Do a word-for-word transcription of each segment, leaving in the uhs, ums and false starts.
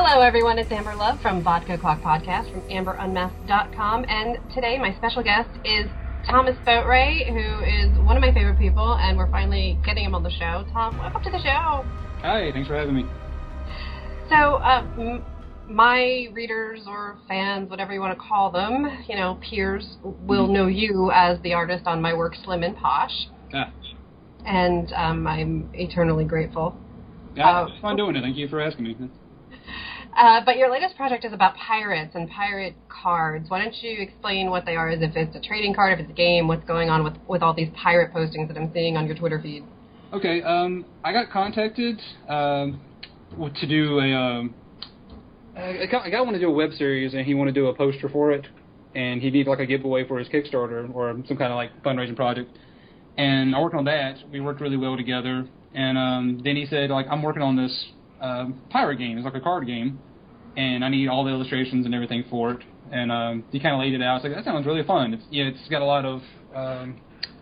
Hello, everyone. It's Amber Love from Vodka Clock Podcast from amber unmasked dot com, and today my special guest is Thomas Boatwright, who is one of my favorite people, and we're finally getting him on the show. Tom, welcome to the show. Hi, thanks for having me. So, uh, m- my readers or fans, whatever you want to call them, you know, peers, will know you as the artist on my work, Slim and Posh. Ah. And um, I'm eternally grateful. Yeah, uh, it's fun doing it. Thank you for asking me. Uh, but your latest project is about pirates and pirate cards. Why don't you explain what they are, as if it's a trading card, if it's a game, what's going on with, with all these pirate postings that I'm seeing on your Twitter feed? Okay, um, I got contacted um, to do a, um, a guy wanted to do a web series, and he wanted to do a poster for it, and he needed like a giveaway for his Kickstarter or some kind of like fundraising project. And I worked on that. We worked really well together. And um, then he said, like, I'm working on this um, pirate game. It's like a card game. And I need all the illustrations and everything for it. And um, he kind of laid it out. I was like, that sounds really fun. It's, yeah, it's got a lot of, um,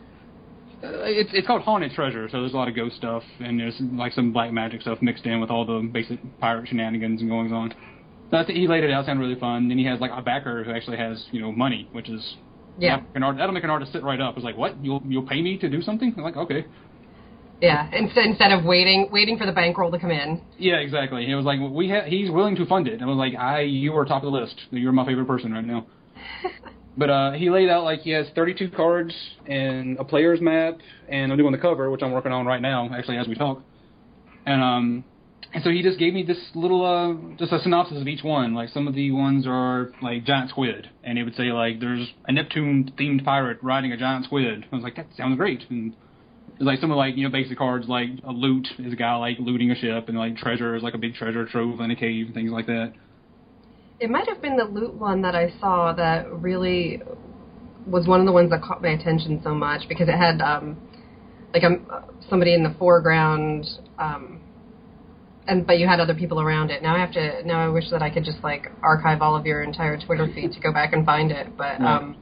it's it's called Haunted Treasure, so there's a lot of ghost stuff, and there's like some black magic stuff mixed in with all the basic pirate shenanigans and goings on. So I think he laid it out. It sounded really fun. Then he has like a backer who actually has, you know, money, which is, yeah, an art, that'll make an artist sit right up. It's like, what? You'll you'll pay me to do something? I'm like, okay. Yeah, instead instead of waiting waiting for the bankroll to come in. Yeah, exactly. He was like, we ha- he's willing to fund it. And I was like, I, you are top of the list. You're my favorite person right now. But uh, he laid out like he has thirty-two cards and a player's map, and I'm doing the cover, which I'm working on right now, actually, as we talk. And um, and so he just gave me this little, uh, just a synopsis of each one. Like some of the ones are like giant squid, and it would say like there's a Neptune-themed pirate riding a giant squid. I was like, that sounds great. And like some of like, you know, basic cards like a loot is a guy like looting a ship, and like treasure is like a big treasure trove in a cave, things like that. It might have been the loot one that I saw that really was one of the ones that caught my attention so much, because it had um, like a, somebody in the foreground, um, and but you had other people around it. Now I have to. Now I wish that I could just like archive all of your entire Twitter feed to go back and find it. But um,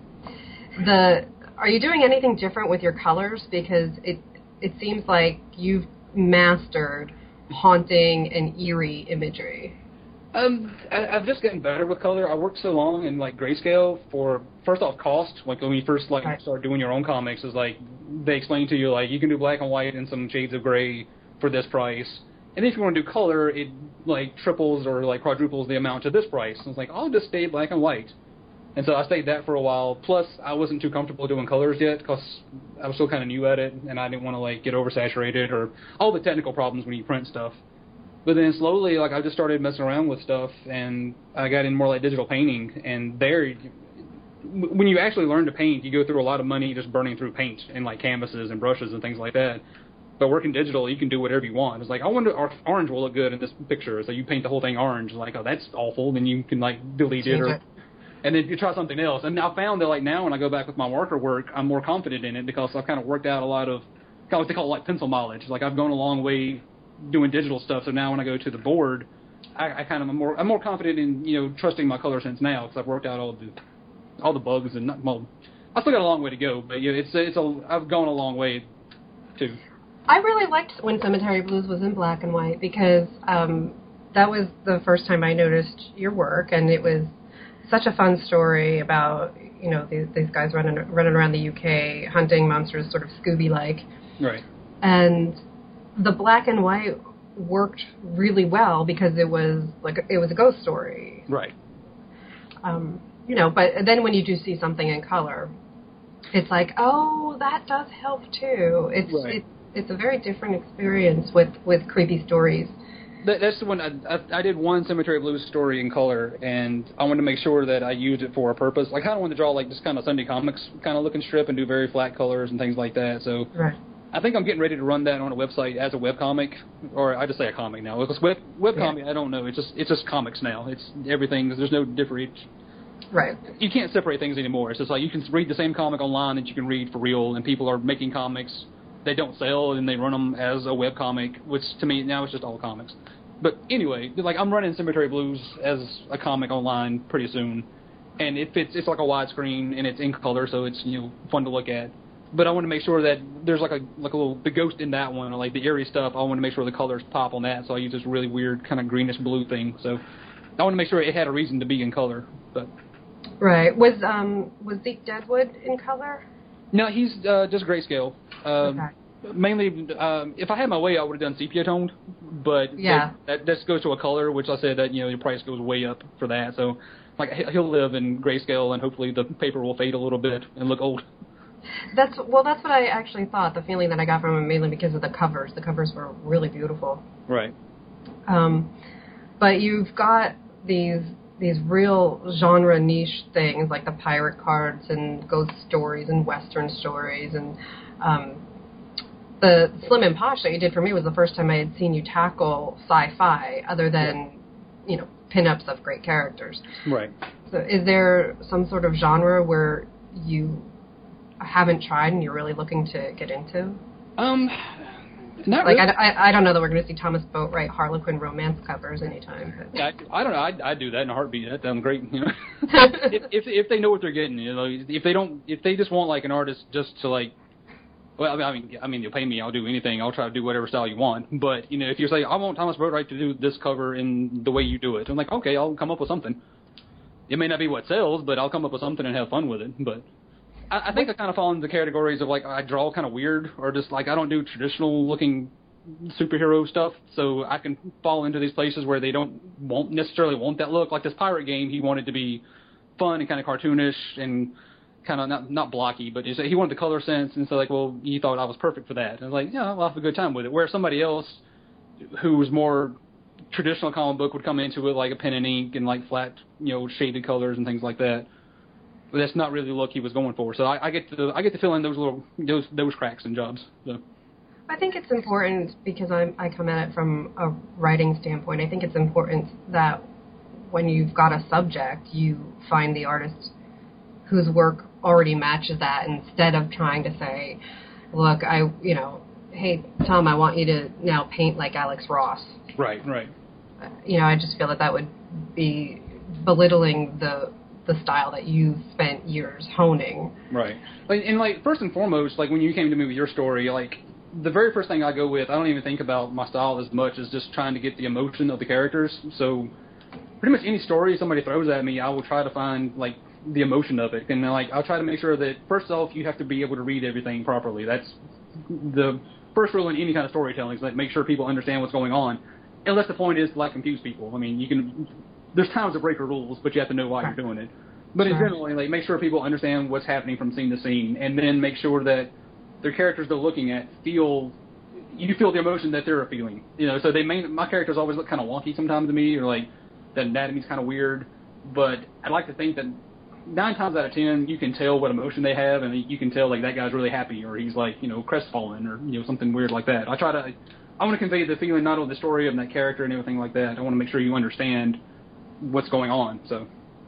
the Are you doing anything different with your colors? Because it it seems like you've mastered haunting and eerie imagery. Um, I, I've just gotten better with color. I worked so long in like grayscale for, first off, cost. Like when you first like right. start doing your own comics, is like they explain to you like you can do black and white and some shades of gray for this price. And if you want to do color, it like triples or like quadruples the amount to this price. And it's like, I'll just stay black and white. And so I stayed that for a while. Plus, I wasn't too comfortable doing colors yet because I was still kind of new at it, and I didn't want to like get oversaturated or all the technical problems when you print stuff. But then slowly, like I just started messing around with stuff, and I got in more like digital painting. And there, when you actually learn to paint, you go through a lot of money just burning through paint and like canvases and brushes and things like that. But working digital, you can do whatever you want. It's like, I wonder if orange will look good in this picture. So you paint the whole thing orange. Like, oh, that's awful. Then you can like delete it or. And then you try something else. And I found that, like, now when I go back with my marker work, I'm more confident in it because I've kind of worked out a lot of, kind of what they call, like, pencil mileage. Like, I've gone a long way doing digital stuff, so now when I go to the board, I, I kind of am more, I'm more confident in, you know, trusting my color sense now because I've worked out all the all the bugs. And, not, well, I still got a long way to go, but, yeah, it's, it's a, I've gone a long way, too. I really liked when Cemetery Blues was in black and white because um, that was the first time I noticed your work, and it was such a fun story about, you know, these, these guys running running around the U K hunting monsters, sort of Scooby-like. Right. And the black and white worked really well because it was like it was a ghost story. Right. Um, you know, but then when you do see something in color, it's like, oh, that does help too. It's right. it's it's a very different experience with, with creepy stories. That, that's the one I, I, I did one Cemetery Blues story in color, and I wanted to make sure that I used it for a purpose. Like, I kind of wanted to draw like this kind of Sunday Comics kind of looking strip and do very flat colors and things like that. So right. I think I'm getting ready to run that on a website as a webcomic, or I just say a comic now. Because web webcomic, yeah. I don't know. It's just it's just comics now. It's everything. There's no different. Right. You can't separate things anymore. It's just like you can read the same comic online that you can read for real, and people are making comics. They don't sell, and they run them as a webcomic, which to me now it's just all comics. But anyway, like I'm running Cemetery Blues as a comic online pretty soon, and it fits. It's like a widescreen and it's in color, so it's you know fun to look at. But I want to make sure that there's like a like a little the ghost in that one, or like the eerie stuff. I want to make sure the colors pop on that, so I use this really weird kind of greenish blue thing. So I want to make sure it had a reason to be in color. But right, was um was Zeke Deadwood in color? No, he's uh, just grayscale. Um, okay. Mainly, um, if I had my way, I would have done sepia toned, but yeah. that, that just goes to a color, which I said that you know your price goes way up for that. So, like he'll live in grayscale, and hopefully the paper will fade a little bit and look old. That's well, that's what I actually thought. The feeling that I got from him mainly because of the covers. The covers were really beautiful. Right. Um, but you've got these these real genre niche things like the pirate cards and ghost stories and western stories and. Um, The Slim and Posh that you did for me was the first time I had seen you tackle sci-fi, other than, yeah. you know, pinups of great characters. Right. So, is there some sort of genre where you haven't tried and you're really looking to get into? Um, not like really. I, I, I don't know that we're going to see Thomas Boatwright Harlequin romance covers anytime. But. I, I don't know. I I do that in a heartbeat. That sounds great. You know, if, if if they know what they're getting, you know, if they don't, if they just want like an artist just to like. Well, I mean, I mean, you'll pay me. I'll do anything. I'll try to do whatever style you want. But you know, if you're saying I want Thomas Boatwright to do this cover in the way you do it, I'm like, okay, I'll come up with something. It may not be what sells, but I'll come up with something and have fun with it. But I, I think I kind of fall into the categories of like I draw kind of weird, or just like I don't do traditional looking superhero stuff. So I can fall into these places where they don't won't necessarily want that look. Like this pirate game, he wanted to be fun and kind of cartoonish and. Kind of not not blocky, but he wanted the color sense, and so like, well, you thought I was perfect for that. And I was like, yeah, I'll have a good time with it. Where somebody else, who was more traditional comic book, would come into it like a pen and ink and like flat, you know, shaded colors and things like that. But that's not really the look he was going for. So I, I get to I get to fill in those little those those cracks in jobs. So. I think it's important because I'm I come at it from a writing standpoint. I think it's important that when you've got a subject, you find the artist whose work already matches that instead of trying to say, look, I, you know, hey, Tom, I want you to now paint like Alex Ross. Right, right. Uh, you know, I just feel that that would be belittling the the style that you've spent years honing. Right. And, and, like, first and foremost, like, when you came to me with your story, like, the very first thing I go with, I don't even think about my style as much as just trying to get the emotion of the characters. So pretty much any story somebody throws at me, I will try to find, like, the emotion of it. And like I'll try to make sure that first off you have to be able to read everything properly. That's the first rule in any kind of storytelling, is like make sure people understand what's going on. Unless the point is to like confuse people. I mean, you can there's times to break the rules, but you have to know why you're doing it. But in general, like make sure people understand what's happening from scene to scene, and then make sure that their characters they're looking at feel you feel the emotion that they're feeling. You know, so they may my characters always look kind of wonky sometimes to me, or like the anatomy's kind of weird. But I'd like to think that nine times out of ten, you can tell what emotion they have, and you can tell like that guy's really happy, or he's like you know crestfallen, or you know something weird like that. I try to, I want to convey the feeling not only the story of that character and everything like that. I want to make sure you understand what's going on. So,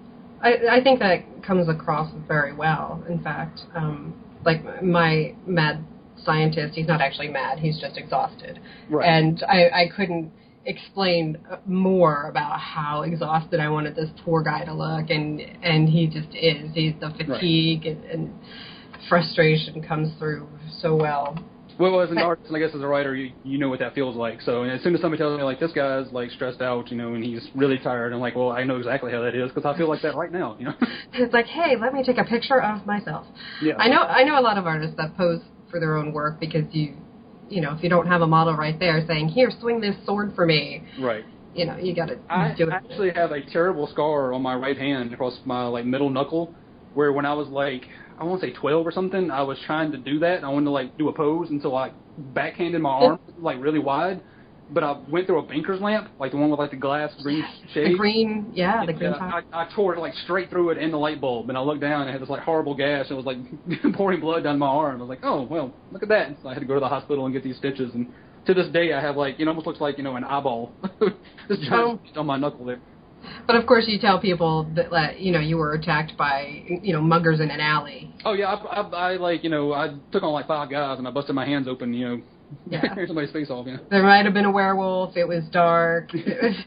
I, I think that comes across very well. In fact, um, like my mad scientist, he's not actually mad; he's just exhausted, right. and I, I couldn't. explained more about how exhausted I wanted this poor guy to look, and and he just is. He's the fatigue right. and, and frustration comes through so well. Well, as an artist, and I guess as a writer, you you know what that feels like. So, and as soon as somebody tells me like this guy's like stressed out, you know, and he's really tired, I'm like, well, I know exactly how that is because I feel like that right now. You know, it's like, hey, let me take a picture of myself. Yeah, I know I know a lot of artists that pose for their own work because you. You know, if you don't have a model right there saying, here, swing this sword for me. Right. You know, you got to I do it. I actually have a terrible scar on my right hand across my, like, middle knuckle, where when I was, like, I want to say twelve or something, I was trying to do that. I wanted to, like, do a pose, and so I backhanded my arm, like, really wide. But I went through a banker's lamp, like the one with, like, the glass green shade. The green, yeah, the green top. I, I tore it, like, straight through it in the light bulb, and I looked down and I had this, like, horrible gash. It was, like, pouring blood down my arm. I was like, oh, well, look at that. So I had to go to the hospital and get these stitches, and to this day I have, like, it almost looks like, you know, an eyeball. This giant oh. on my knuckle there. But, of course, you tell people that, like, you know, you were attacked by, you know, muggers in an alley. Oh, yeah, I, I, I like, you know, I took on, like, five guys, and I busted my hands open, you know, yeah. tear somebody's face off, yeah. There might have been a werewolf. It was dark. It was...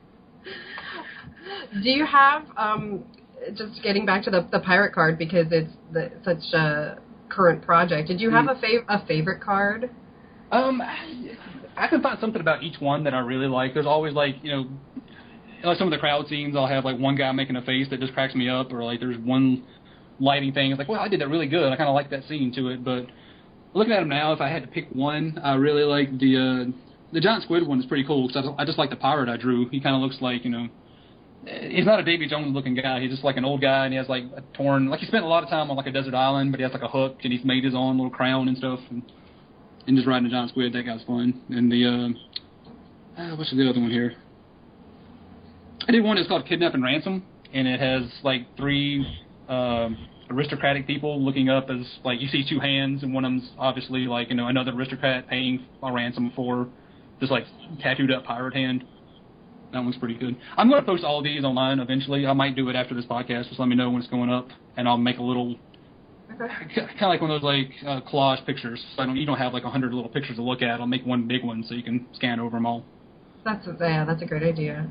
Do you have, um, just getting back to the, the pirate card, because it's the, such a current project, did you have mm. a, fav- a favorite card? Um, I can find something about each one that I really like. There's always, like, you know, like some of the crowd scenes, I'll have like one guy making a face that just cracks me up, or like there's one lighting thing. It's like, well, I did that really good. I kind of like that scene to it. But looking at them now, if I had to pick one, I really like the uh, the giant squid one is pretty cool because I, I just like the pirate I drew. He kind of looks like, you know, he's not a Davy Jones looking guy. He's just like an old guy, and he has like a torn, like he spent a lot of time on like a desert island, but he has like a hook, and he's made his own little crown and stuff, and, and just riding a giant squid. That guy's fun. And the uh, uh, what's the other one here? I did one that's called Kidnap and Ransom, and it has like three um, aristocratic people looking up as, like, you see two hands, and one of them's obviously like, you know, another aristocrat paying a ransom for this like tattooed up pirate hand. That one's pretty good. I'm going to post all of these online eventually. I might do it after this podcast. Just let me know when it's going up, and I'll make a little, okay. kind of like one of those like uh, collage pictures. So I don't, you don't have like a hundred little pictures to look at. I'll make one big one so you can scan over them all. That's yeah, that's a great idea.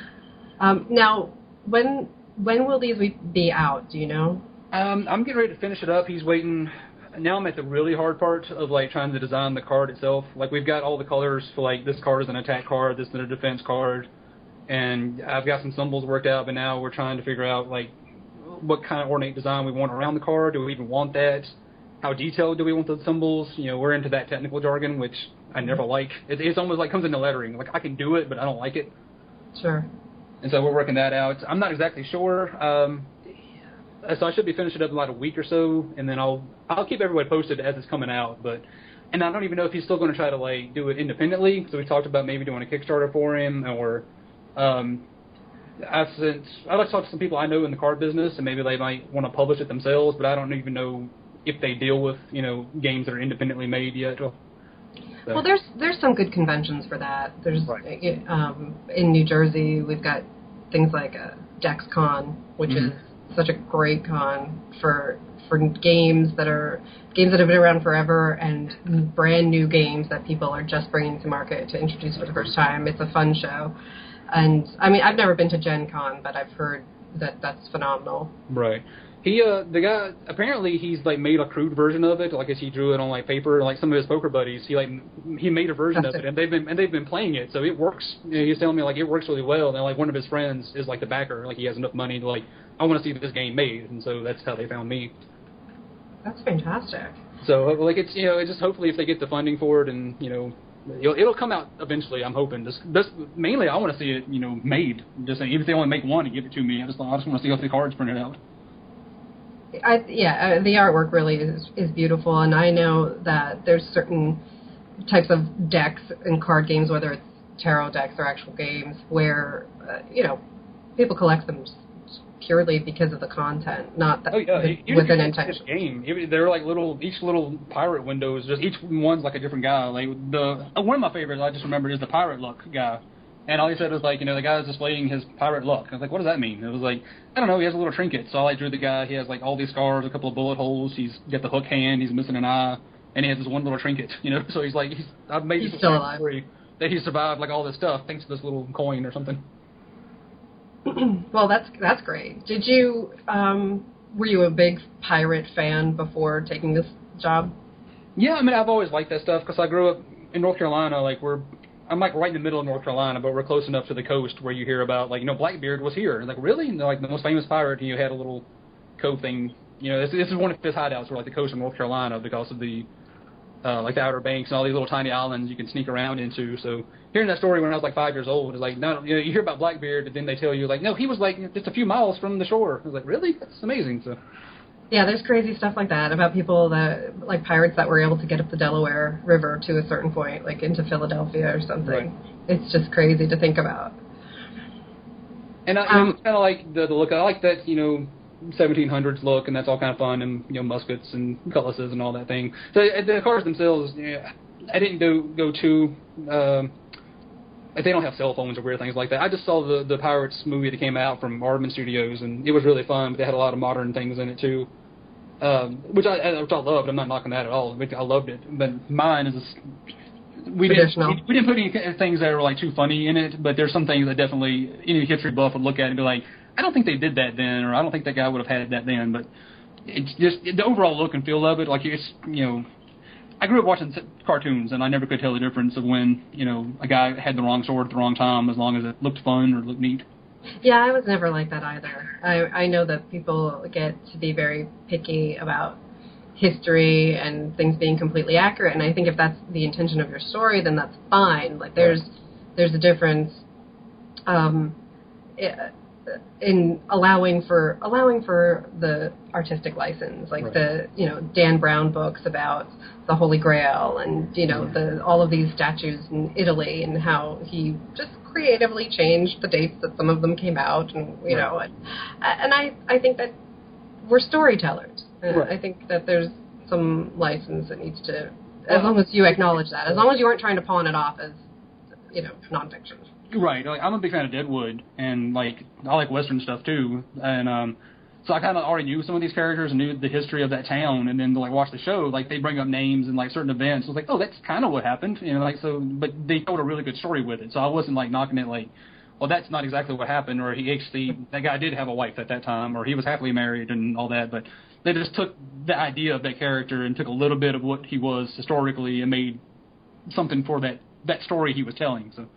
Um, now, when when will these be out? Do you know? Um, I'm getting ready to finish it up. He's waiting. Now I'm at the really hard part of like trying to design the card itself. Like we've got all the colors for like this card is an attack card, this is a defense card, and I've got some symbols worked out. But now we're trying to figure out like what kind of ornate design we want around the card. Do we even want that? How detailed do we want the symbols? You know, we're into that technical jargon, which I never like. It, it's almost like comes into lettering. Like I can do it, but I don't like it. Sure. And so we're working that out. I'm not exactly sure. Um, so I should be finishing up in about a week or so, and then I'll I'll keep everybody posted as it's coming out. But and I don't even know if he's still going to try to like do it independently. So we talked about maybe doing a Kickstarter for him, or um, I've sent I'd like to talk to some people I know in the card business, and maybe they might want to publish it themselves. But I don't even know if they deal with you know games that are independently made yet. So. Well, there's there's some good conventions for that. There's right. um, in New Jersey we've got things like uh, DexCon, which mm-hmm. is such a great con for for games that are games that have been around forever and brand new games that people are just bringing to market to introduce for the first time. It's a fun show, and I mean I've never been to Gen Con, but I've heard that that's phenomenal. Right. He, uh, the guy, apparently he's, like, made a crude version of it. Like, as he drew it on, like, paper. Like, some of his poker buddies, he, like, he made a version That's of it, it, and they've been and they've been playing it. So it works. You know, he's telling me, like, it works really well. And, like, one of his friends is, like, the backer. Like, he has enough money to, like, I want to see this game made. And so that's how they found me. That's fantastic. So, like, it's, you know, it's just hopefully if they get the funding for it and, you know, it'll, it'll come out eventually, I'm hoping. Just, just mainly, I want to see it, you know, made. Just even if they only make one and give it to me, I just, I just want to see how the cards printed out. I, yeah, uh, the artwork really is is beautiful, and I know that there's certain types of decks in card games, whether it's tarot decks or actual games, where uh, you know people collect them purely because of the content, not that oh, yeah. the, with an intention. Game, they're like little each little pirate window is just each one's like a different guy. Like the uh, one of my favorites I just remembered is the pirate luck guy. And all he said was, like, you know, the guy was displaying his pirate luck. I was like, what does that mean? It was like, I don't know, he has a little trinket. So I drew the guy. He has, like, all these scars, a couple of bullet holes. He's got the hook hand. He's missing an eye. And he has this one little trinket, you know. So he's like, he's, I've made he's this still alive. Story that he survived, like, all this stuff thanks to this little coin or something. Well, that's that's great. Did you, um, were you a big pirate fan before taking this job? Yeah, I mean, I've always liked that stuff because I grew up in North Carolina, like, we're I'm like right in the middle of North Carolina, but we're close enough to the coast where you hear about, like, you know, Blackbeard was here. And like, really? And like, the most famous pirate, and you had a little cove thing. You know, this, this is one of his hideouts where, like, the coast of North Carolina because of the, uh, like, the Outer Banks and all these little tiny islands you can sneak around into. So hearing that story when I was, like, five years old is like, no, you know, you hear about Blackbeard, and then they tell you, like, no, he was, like, just a few miles from the shore. I was like, really? That's amazing. So. Yeah, there's crazy stuff like that about people that, like pirates that were able to get up the Delaware River to a certain point, like into Philadelphia or something. Right. It's just crazy to think about. And I, um, it's kind of like the, the look. I like that, you know, seventeen hundreds look, and that's all kind of fun, and, you know, muskets and cutlasses and all that thing. So the cars themselves, yeah, I didn't go go too. Um, they don't have cell phones or weird things like that. I just saw the the Pirates movie that came out from Aardman Studios, and it was really fun. But they had a lot of modern things in it too, um, which I which I loved. I'm not knocking that at all. I loved it. But mine is we didn't we didn't put any things that were like too funny in it. But there's some things that definitely any history buff would look at and be like, I don't think they did that then, or I don't think that guy would have had that then. But it's just the overall look and feel of it. Like it's you know. I grew up watching cartoons, and I never could tell the difference of when, you know, a guy had the wrong sword at the wrong time, as long as it looked fun or looked neat. Yeah, I was never like that either. I I know that people get to be very picky about history and things being completely accurate, and I think if that's the intention of your story, then that's fine. Like there's there's a difference um, in allowing for allowing for the artistic license, like right. the you know Dan Brown books about the Holy Grail, and you know the all of these statues in Italy, and how he just creatively changed the dates that some of them came out, and you right. know, and, and I I think that we're storytellers. Uh, right. I think that there's some license that needs to, as long as you acknowledge that, as long as you aren't trying to pawn it off as, you know, nonfiction. Right. Like, I'm a big fan of Deadwood, and like I like Western stuff too, and um, so I kind of already knew some of these characters and knew the history of that town, and then to like watch the show, like they bring up names and like certain events. I was like, oh, that's kind of what happened, you know, like so. But they told a really good story with it, so I wasn't like knocking it like, well, that's not exactly what happened, or he actually that guy did have a wife at that time, or he was happily married and all that, but. They just took the idea of that character and took a little bit of what he was historically and made something for that, that story he was telling. So,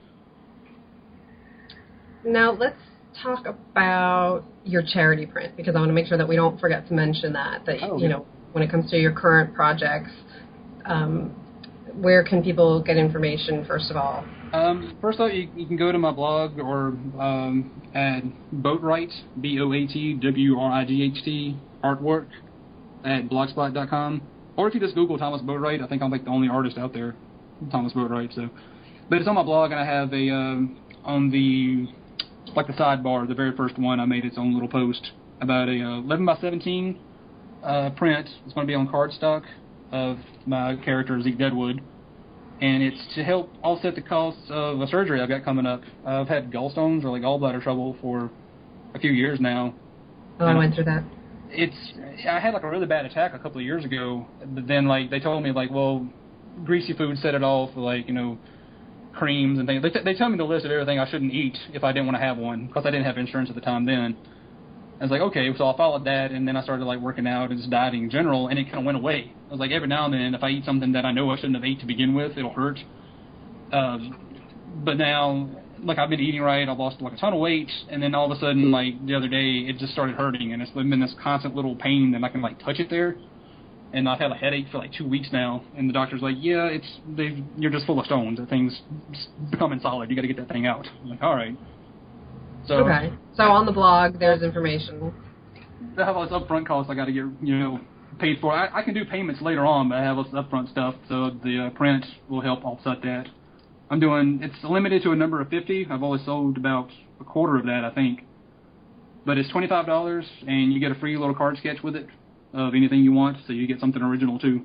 now let's talk about your charity print, because I want to make sure that we don't forget to mention that. That oh, you yeah. know, when it comes to your current projects, um, where can people get information? First of all, um, first off, you, you can go to my blog or um, at Boatwright, B O A T W R I G H T. artwork at blogspot dot com, or if you just Google Thomas Boatwright, I think I'm like the only artist out there, Thomas Boatwright. So, but it's on my blog, and I have a um, on the like the sidebar, the very first one, I made its own little post about a uh, eleven by seventeen uh, print. It's going to be on cardstock of my character Zeke Deadwood, and it's to help offset the costs of a surgery I've got coming up. I've had gallstones or like gallbladder trouble for a few years now. Oh, I went through that. It's I had like a really bad attack a couple of years ago, but then like they told me like, well, greasy food set it off, like you know, creams and things. They t- they tell me the list of everything I shouldn't eat if I didn't want to have one, because I didn't have insurance at the time then. I was like, okay, so I followed that, and then I started like working out and just dieting in general, and it kind of went away. I was like, every now and then, if I eat something that I know I shouldn't have ate to begin with, it'll hurt. Um, but now. Like, I've been eating right, I've lost, like, a ton of weight, and then all of a sudden, like, the other day, it just started hurting, and it's been this constant little pain that I can, like, touch it there, and I've had a headache for, like, two weeks now, and the doctor's like, yeah, it's, they you're just full of stones, that thing's becoming solid, you gotta get that thing out. I'm like, alright. So, okay, so on the blog, there's information. I have all this upfront costs I gotta get, you know, paid for. I, I can do payments later on, but I have all this upfront stuff, so the uh, print will help offset that. I'm doing, it's limited to a number of fifty. I've only sold about a quarter of that, I think. But it's twenty-five dollars, and you get a free little card sketch with it of anything you want, so you get something original, too.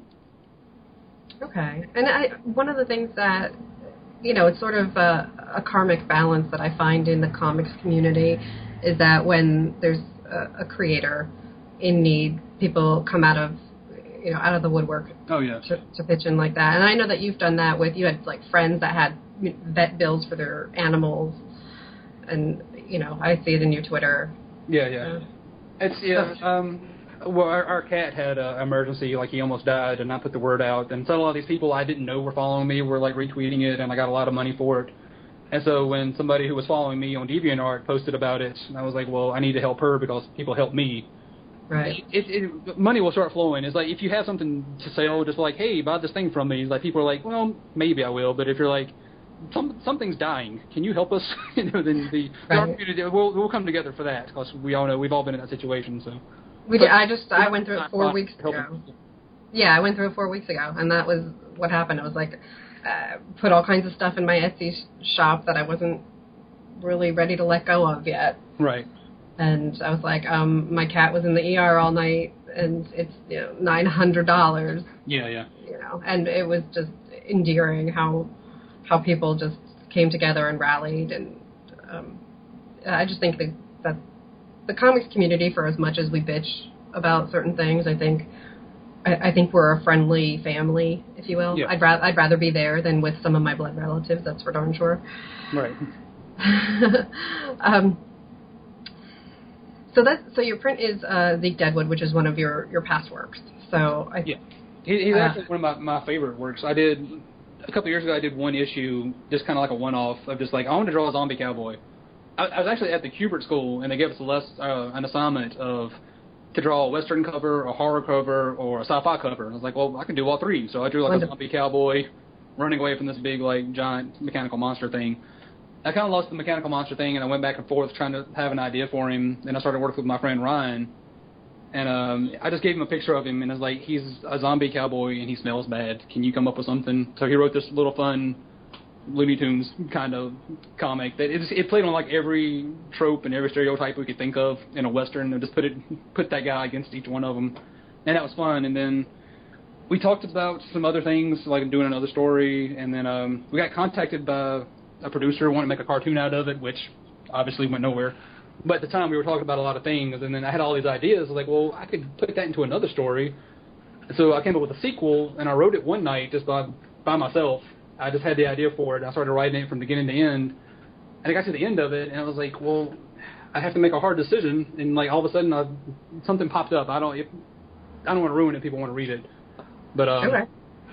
Okay. And I, one of the things that, you know, it's sort of a, a karmic balance that I find in the comics community is that when there's a, a creator in need, people come out of you know, out of the woodwork oh, yeah. to, to pitch in like that. And I know that you've done that with, you had, like, friends that had vet bills for their animals, and, you know, I see it in your Twitter. Yeah, yeah. Uh, it's, yeah, um, well, our, our cat had an emergency, like, he almost died, and I put the word out, and so a lot of these people I didn't know were following me were, like, retweeting it, and I got a lot of money for it. And so when somebody who was following me on DeviantArt posted about it, I was like, well, I need to help her because people help me. Right. It, it, it, money will start flowing. It's like if you have something to sell, just like, hey, buy this thing from me. It's like people are like, well, maybe I will. But if you're like, some something's dying, can you help us? you know, then the, right. the we'll we'll come together for that because we all know we've all been in that situation. So we did. I just I went through it four weeks ago. Yeah, I went through it four weeks ago, and that was what happened. It was like uh, put all kinds of stuff in my Etsy shop that I wasn't really ready to let go of yet. Right. And I was like, um, my cat was in the E R all night, and it's you know nine hundred dollars. Yeah, yeah. You know, and it was just endearing how how people just came together and rallied, and um, I just think that, that the comics community, for as much as we bitch about certain things, I think I, I think we're a friendly family, if you will. Yeah. I'd rather I'd rather be there than with some of my blood relatives. That's for darn sure. Right. um. So that so your print is uh, Zeke Deadwood, which is one of your, your past works. So I, yeah, he, he's uh, actually one of my, my favorite works. I did a couple of years ago. I did one issue, just kind of like a one-off of just like I want to draw a zombie cowboy, I, I was actually at the Kubert School, and they gave us a less, uh, an assignment of to draw a Western cover, a horror cover, or a sci-fi cover. And I was like, well, I can do all three. So I drew like Wonderful. a zombie cowboy running away from this big, like, giant mechanical monster thing. I kind of lost the mechanical monster thing, and I went back and forth trying to have an idea for him. And I started working with my friend Ryan, and um, I just gave him a picture of him, and I was like, he's a zombie cowboy, and he smells bad. Can you come up with something? So he wrote this little fun Looney Tunes kind of comic that it, just, it played on like every trope and every stereotype we could think of in a Western, and just put it put that guy against each one of them, and that was fun. And then we talked about some other things, like doing another story, and then um, we got contacted by a producer wanting to make a cartoon out of it, which obviously went nowhere. But at the time we were talking about a lot of things, and then I had all these ideas. I was like, well, I could put that into another story. So I came up with a sequel, and I wrote it one night just by by myself. I just had the idea for it. I started writing it from beginning to end, and I got to the end of it, and I was like, well, I have to make a hard decision. And like all of a sudden, I, something popped up. I don't, it, I don't want to ruin it. People want to read it, but um, okay.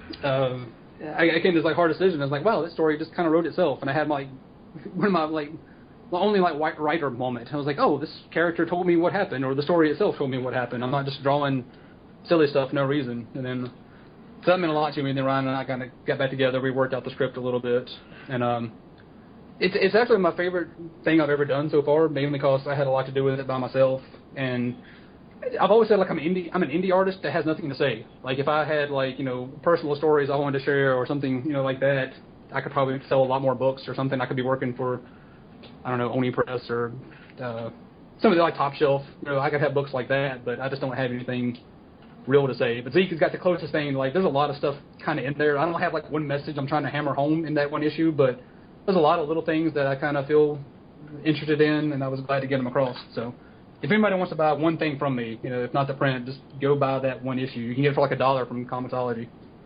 um, I, I came to this like hard decision. I was like, wow, this story just kind of wrote itself, and I had like one of my like the only like white writer moment. I was like, oh, this character told me what happened, or the story itself told me what happened. I'm not just drawing silly stuff for no reason. And then so that meant a lot to me. And then Ryan and I kind of got back together. We worked out the script a little bit, and um, it's it's actually my favorite thing I've ever done so far, mainly because I had a lot to do with it by myself. And I've always said like I'm an indie I'm an indie artist that has nothing to say. Like if I had like you know personal stories I wanted to share or something you know like that, I could probably sell a lot more books or something. I could be working for I don't know Oni Press or uh, somebody like Top Shelf. You know I could have books like that, but I just don't have anything real to say. But Zeke has got the closest thing. Like there's a lot of stuff kind of in there. I don't have like one message I'm trying to hammer home in that one issue, but there's a lot of little things that I kind of feel interested in, and I was glad to get them across. So if anybody wants to buy one thing from me, you know, if not the print, just go buy that one issue. You can get it for like a dollar from Comixology.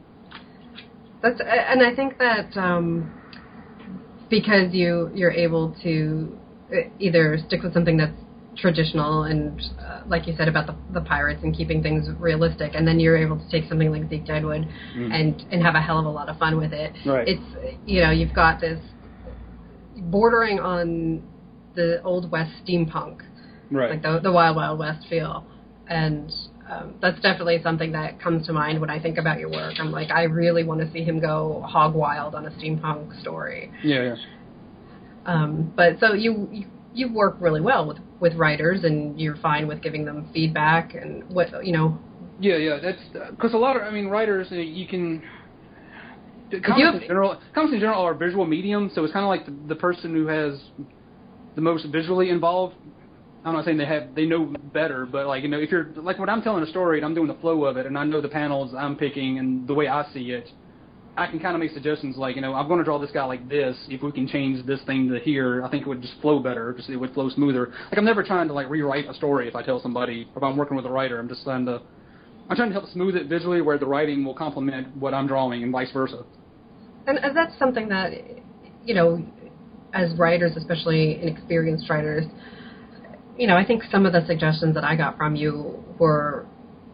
That's and I think that um, because you you're able to either stick with something that's traditional and uh, like you said about the, the pirates and keeping things realistic, and then you're able to take something like Zeke Deadwood mm. and and have a hell of a lot of fun with it. Right. It's you know you've got this bordering on the old west steampunk, right? Like the the Wild Wild West feel, and um, that's definitely something that comes to mind when I think about your work. I'm like I really want to see him go hog wild on a steampunk story. Yeah, yeah. Um, but so you. you You work really well with, with writers, and you're fine with giving them feedback and what you know. Yeah, yeah, that's because a lot of I mean writers you can. Comics in general, comics in general are a visual medium, so it's kind of like the, the person who has the most visually involved. I'm not saying they have they know better, but like you know if you're like when I'm telling a story and I'm doing the flow of it, and I know the panels I'm picking and the way I see it. I can kind of make suggestions like, you know, I'm going to draw this guy like this. If we can change this thing to here, I think it would just flow better. Just it would flow smoother. Like I'm never trying to like rewrite a story if I tell somebody, if I'm working with a writer. I'm just trying to, I'm trying to help smooth it visually where the writing will complement what I'm drawing and vice versa. And, and that's something that, you know, as writers, especially inexperienced writers, you know, I think some of the suggestions that I got from you were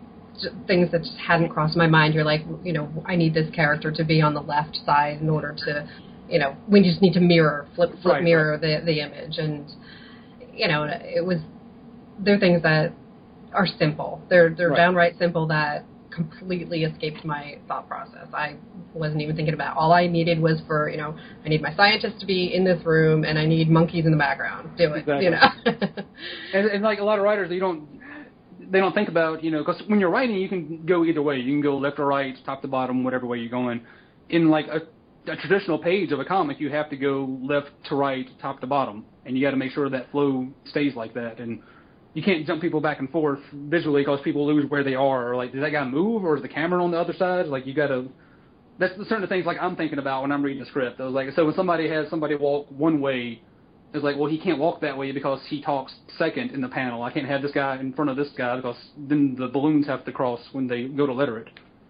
things that just hadn't crossed my mind. You're like, you know, I need this character to be on the left side in order to, you know, we just need to mirror, flip, flip right, mirror right. the the image. And, you know, it was, they're things that are simple. They're, they're right. downright simple that completely escaped my thought process. I wasn't even thinking about it. All I needed was for, you know, I need my scientist to be in this room and I need monkeys in the background. Do it, exactly. you know. and, and like a lot of writers, you don't, they don't think about, you know, because when you're writing, you can go either way. You can go left or right, top to bottom, whatever way you're going. In like a, a traditional page of a comic, you have to go left to right, top to bottom, and you got to make sure that flow stays like that. And you can't jump people back and forth visually because people lose where they are. Or like, did that guy move, or is the camera on the other side? Like, you got to. That's the certain things like I'm thinking about when I'm reading the script. I was like, so when somebody has somebody walk one way. It's like, well, he can't walk that way because he talks second in the panel. I can't have this guy in front of this guy because then the balloons have to cross when they go to letter it.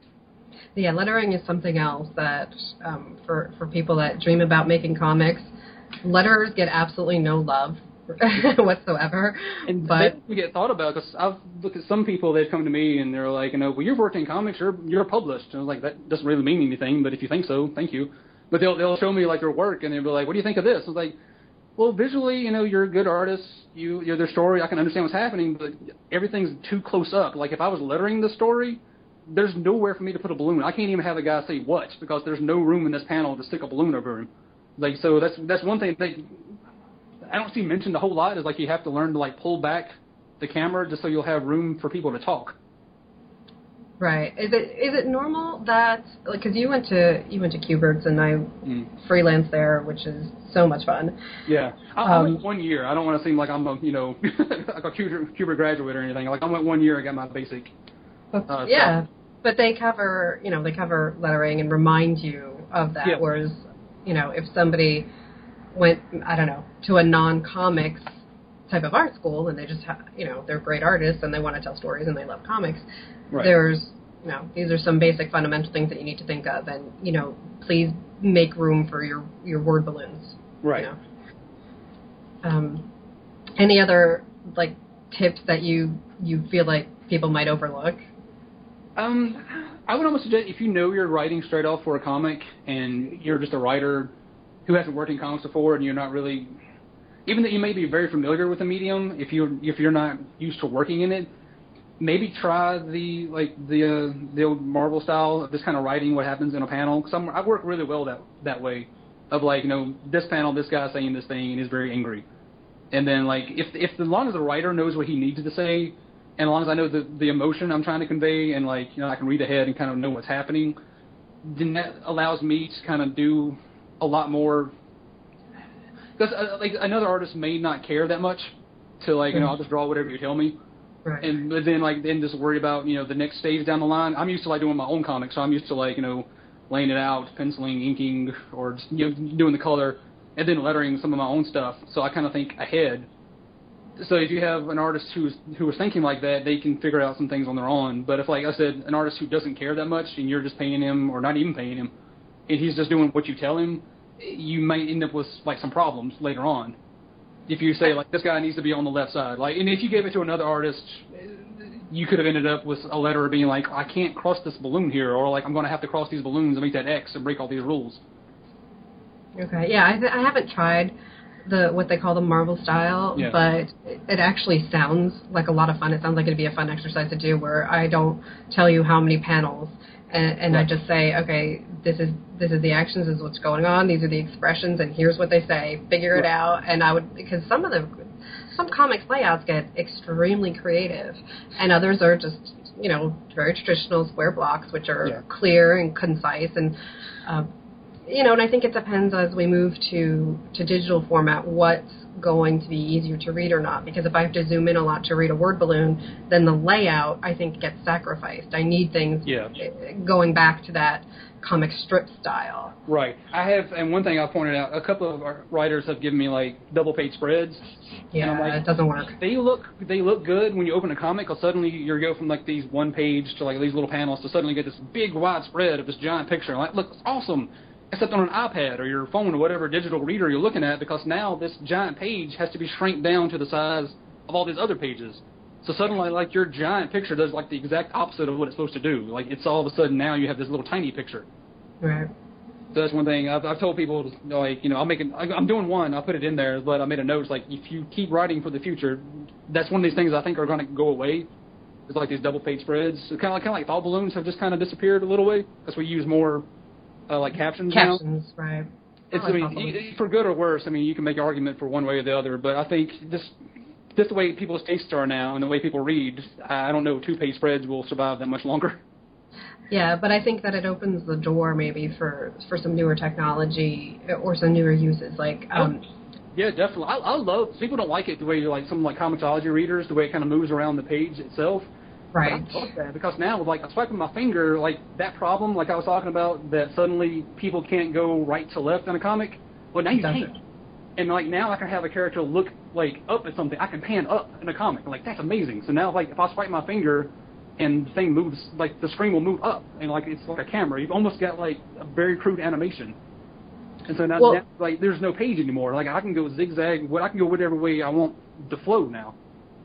Yeah, lettering is something else that um, for, for people that dream about making comics, letterers get absolutely no love whatsoever. And but we get thought about because I've looked at some people that come to me and they're like, you know, well, you've worked in comics, you're you're published. And I was like, that doesn't really mean anything, but if you think so, thank you. But they'll they'll show me like their work and they'll be like, what do you think of this? I was like, Well, visually, you know, you're a good artist. You, you're their story. I can understand what's happening, but everything's too close up. Like, if I was lettering the story, there's nowhere for me to put a balloon. I can't even have a guy say what, because there's no room in this panel to stick a balloon over him. Like, so that's that's one thing that I don't see mentioned a whole lot, is like you have to learn to like pull back the camera just so you'll have room for people to talk. Right. Is it is it normal that, like, because you went to you went to Q-Birds and I mm. freelance there, which is so much fun. Yeah, I, um, I went one year. I don't want to seem like I'm a you know like a Q-Bird graduate or anything. Like, I went one year. I got my basic. Uh, yeah, stuff. But they cover you know they cover lettering and remind you of that. Yeah. Whereas you know if somebody went I don't know to a non-comics type of art school and they just have, you know they're great artists and they want to tell stories and they love comics. Right. There's, you know, these are some basic fundamental things that you need to think of, and, you know, please make room for your, your word balloons. Right. You know? Um, any other, like, tips that you, you feel like people might overlook? Um, I would almost suggest if you know you're writing straight off for a comic and you're just a writer who hasn't worked in comics before and you're not really, even that you may be very familiar with the medium, if you're, if you're not used to working in it, maybe try the like the uh, the old Marvel style of just kind of writing what happens in a panel. Because I work really well that that way, of like you know this panel, this guy's saying this thing and he's very angry, and then like if if as long as the writer knows what he needs to say, and as long as I know the the emotion I'm trying to convey, and like you know I can read ahead and kind of know what's happening, then that allows me to kind of do a lot more. Because uh, like another artist may not care that much to like you know I'll just draw whatever you tell me. Right. And but then like then just worry about you know the next stage down the line. I'm used to like doing my own comics, so I'm used to like you know laying it out, penciling, inking, or just, you know doing the color, and then lettering some of my own stuff. So I kind of think ahead. So if you have an artist who's who was thinking like that, they can figure out some things on their own. But if like I said, an artist who doesn't care that much, and you're just paying him or not even paying him, and he's just doing what you tell him, you might end up with like some problems later on. If you say, like, this guy needs to be on the left side. Like, and if you gave it to another artist, you could have ended up with a letter being like, I can't cross this balloon here, or, like, I'm going to have to cross these balloons and make that X and break all these rules. Okay, yeah, I, th- I haven't tried the what they call the Marvel style, yeah. but it actually sounds like a lot of fun. It sounds like it'd be a fun exercise to do where I don't tell you how many panels, and, and right. I just say, okay, this is this is the actions, this is what's going on, these are the expressions, and here's what they say. Figure it right. out. And I would, because some of the some comics layouts get extremely creative, and others are just you know very traditional square blocks, which are yeah. clear and concise and. Uh, You know, and I think it depends as we move to, to digital format what's going to be easier to read or not. Because if I have to zoom in a lot to read a word balloon, then the layout, I think, gets sacrificed. I need things yeah. going back to that comic strip style. Right. I have, and one thing I pointed out, a couple of our writers have given me, like, double-page spreads. Yeah, like, it doesn't work. They look they look good when you open a comic, because suddenly you go from, like, these one-page to, like, these little panels to suddenly get this big, wide spread of this giant picture. Like, look, it's awesome. Except on an iPad or your phone or whatever digital reader you're looking at, because now this giant page has to be shrank down to the size of all these other pages. So suddenly, like, your giant picture does, like, the exact opposite of what it's supposed to do. Like, it's all of a sudden now you have this little tiny picture. Right. So that's one thing. I've, I've told people, like, you know, I'll make it, I'm doing one, I'll put it in there, but I made a note, like, if you keep writing for the future, that's one of these things I think are going to go away. It's like these double-page spreads. It's kind of like, kind of like thought balloons have just kind of disappeared a little way, because we use more... Uh, like captions, captions now. right. It's, I mean, you, for good or worse, I mean, you can make an argument for one way or the other, but I think just, just the way people's tastes are now and the way people read, I don't know two-page spreads will survive that much longer. Yeah, but I think that it opens the door maybe for, for some newer technology or some newer uses. Like, um, oh, yeah, definitely. I, I love, people don't like it the way, like, some like comicsology readers, the way it kind of moves around the page itself. Right. But I love that because now, with like swiping my finger, like that problem, like I was talking about, that suddenly people can't go right to left in a comic. Well, now you can't. And like now, I can have a character look like up at something. I can pan up in a comic. Like that's amazing. So now, like if I swipe my finger, and the thing moves, like the screen will move up, and like it's like a camera. You've almost got like a very crude animation. And so now, well, now like there's no page anymore. Like I can go zigzag. What I can go whatever way I want the flow now.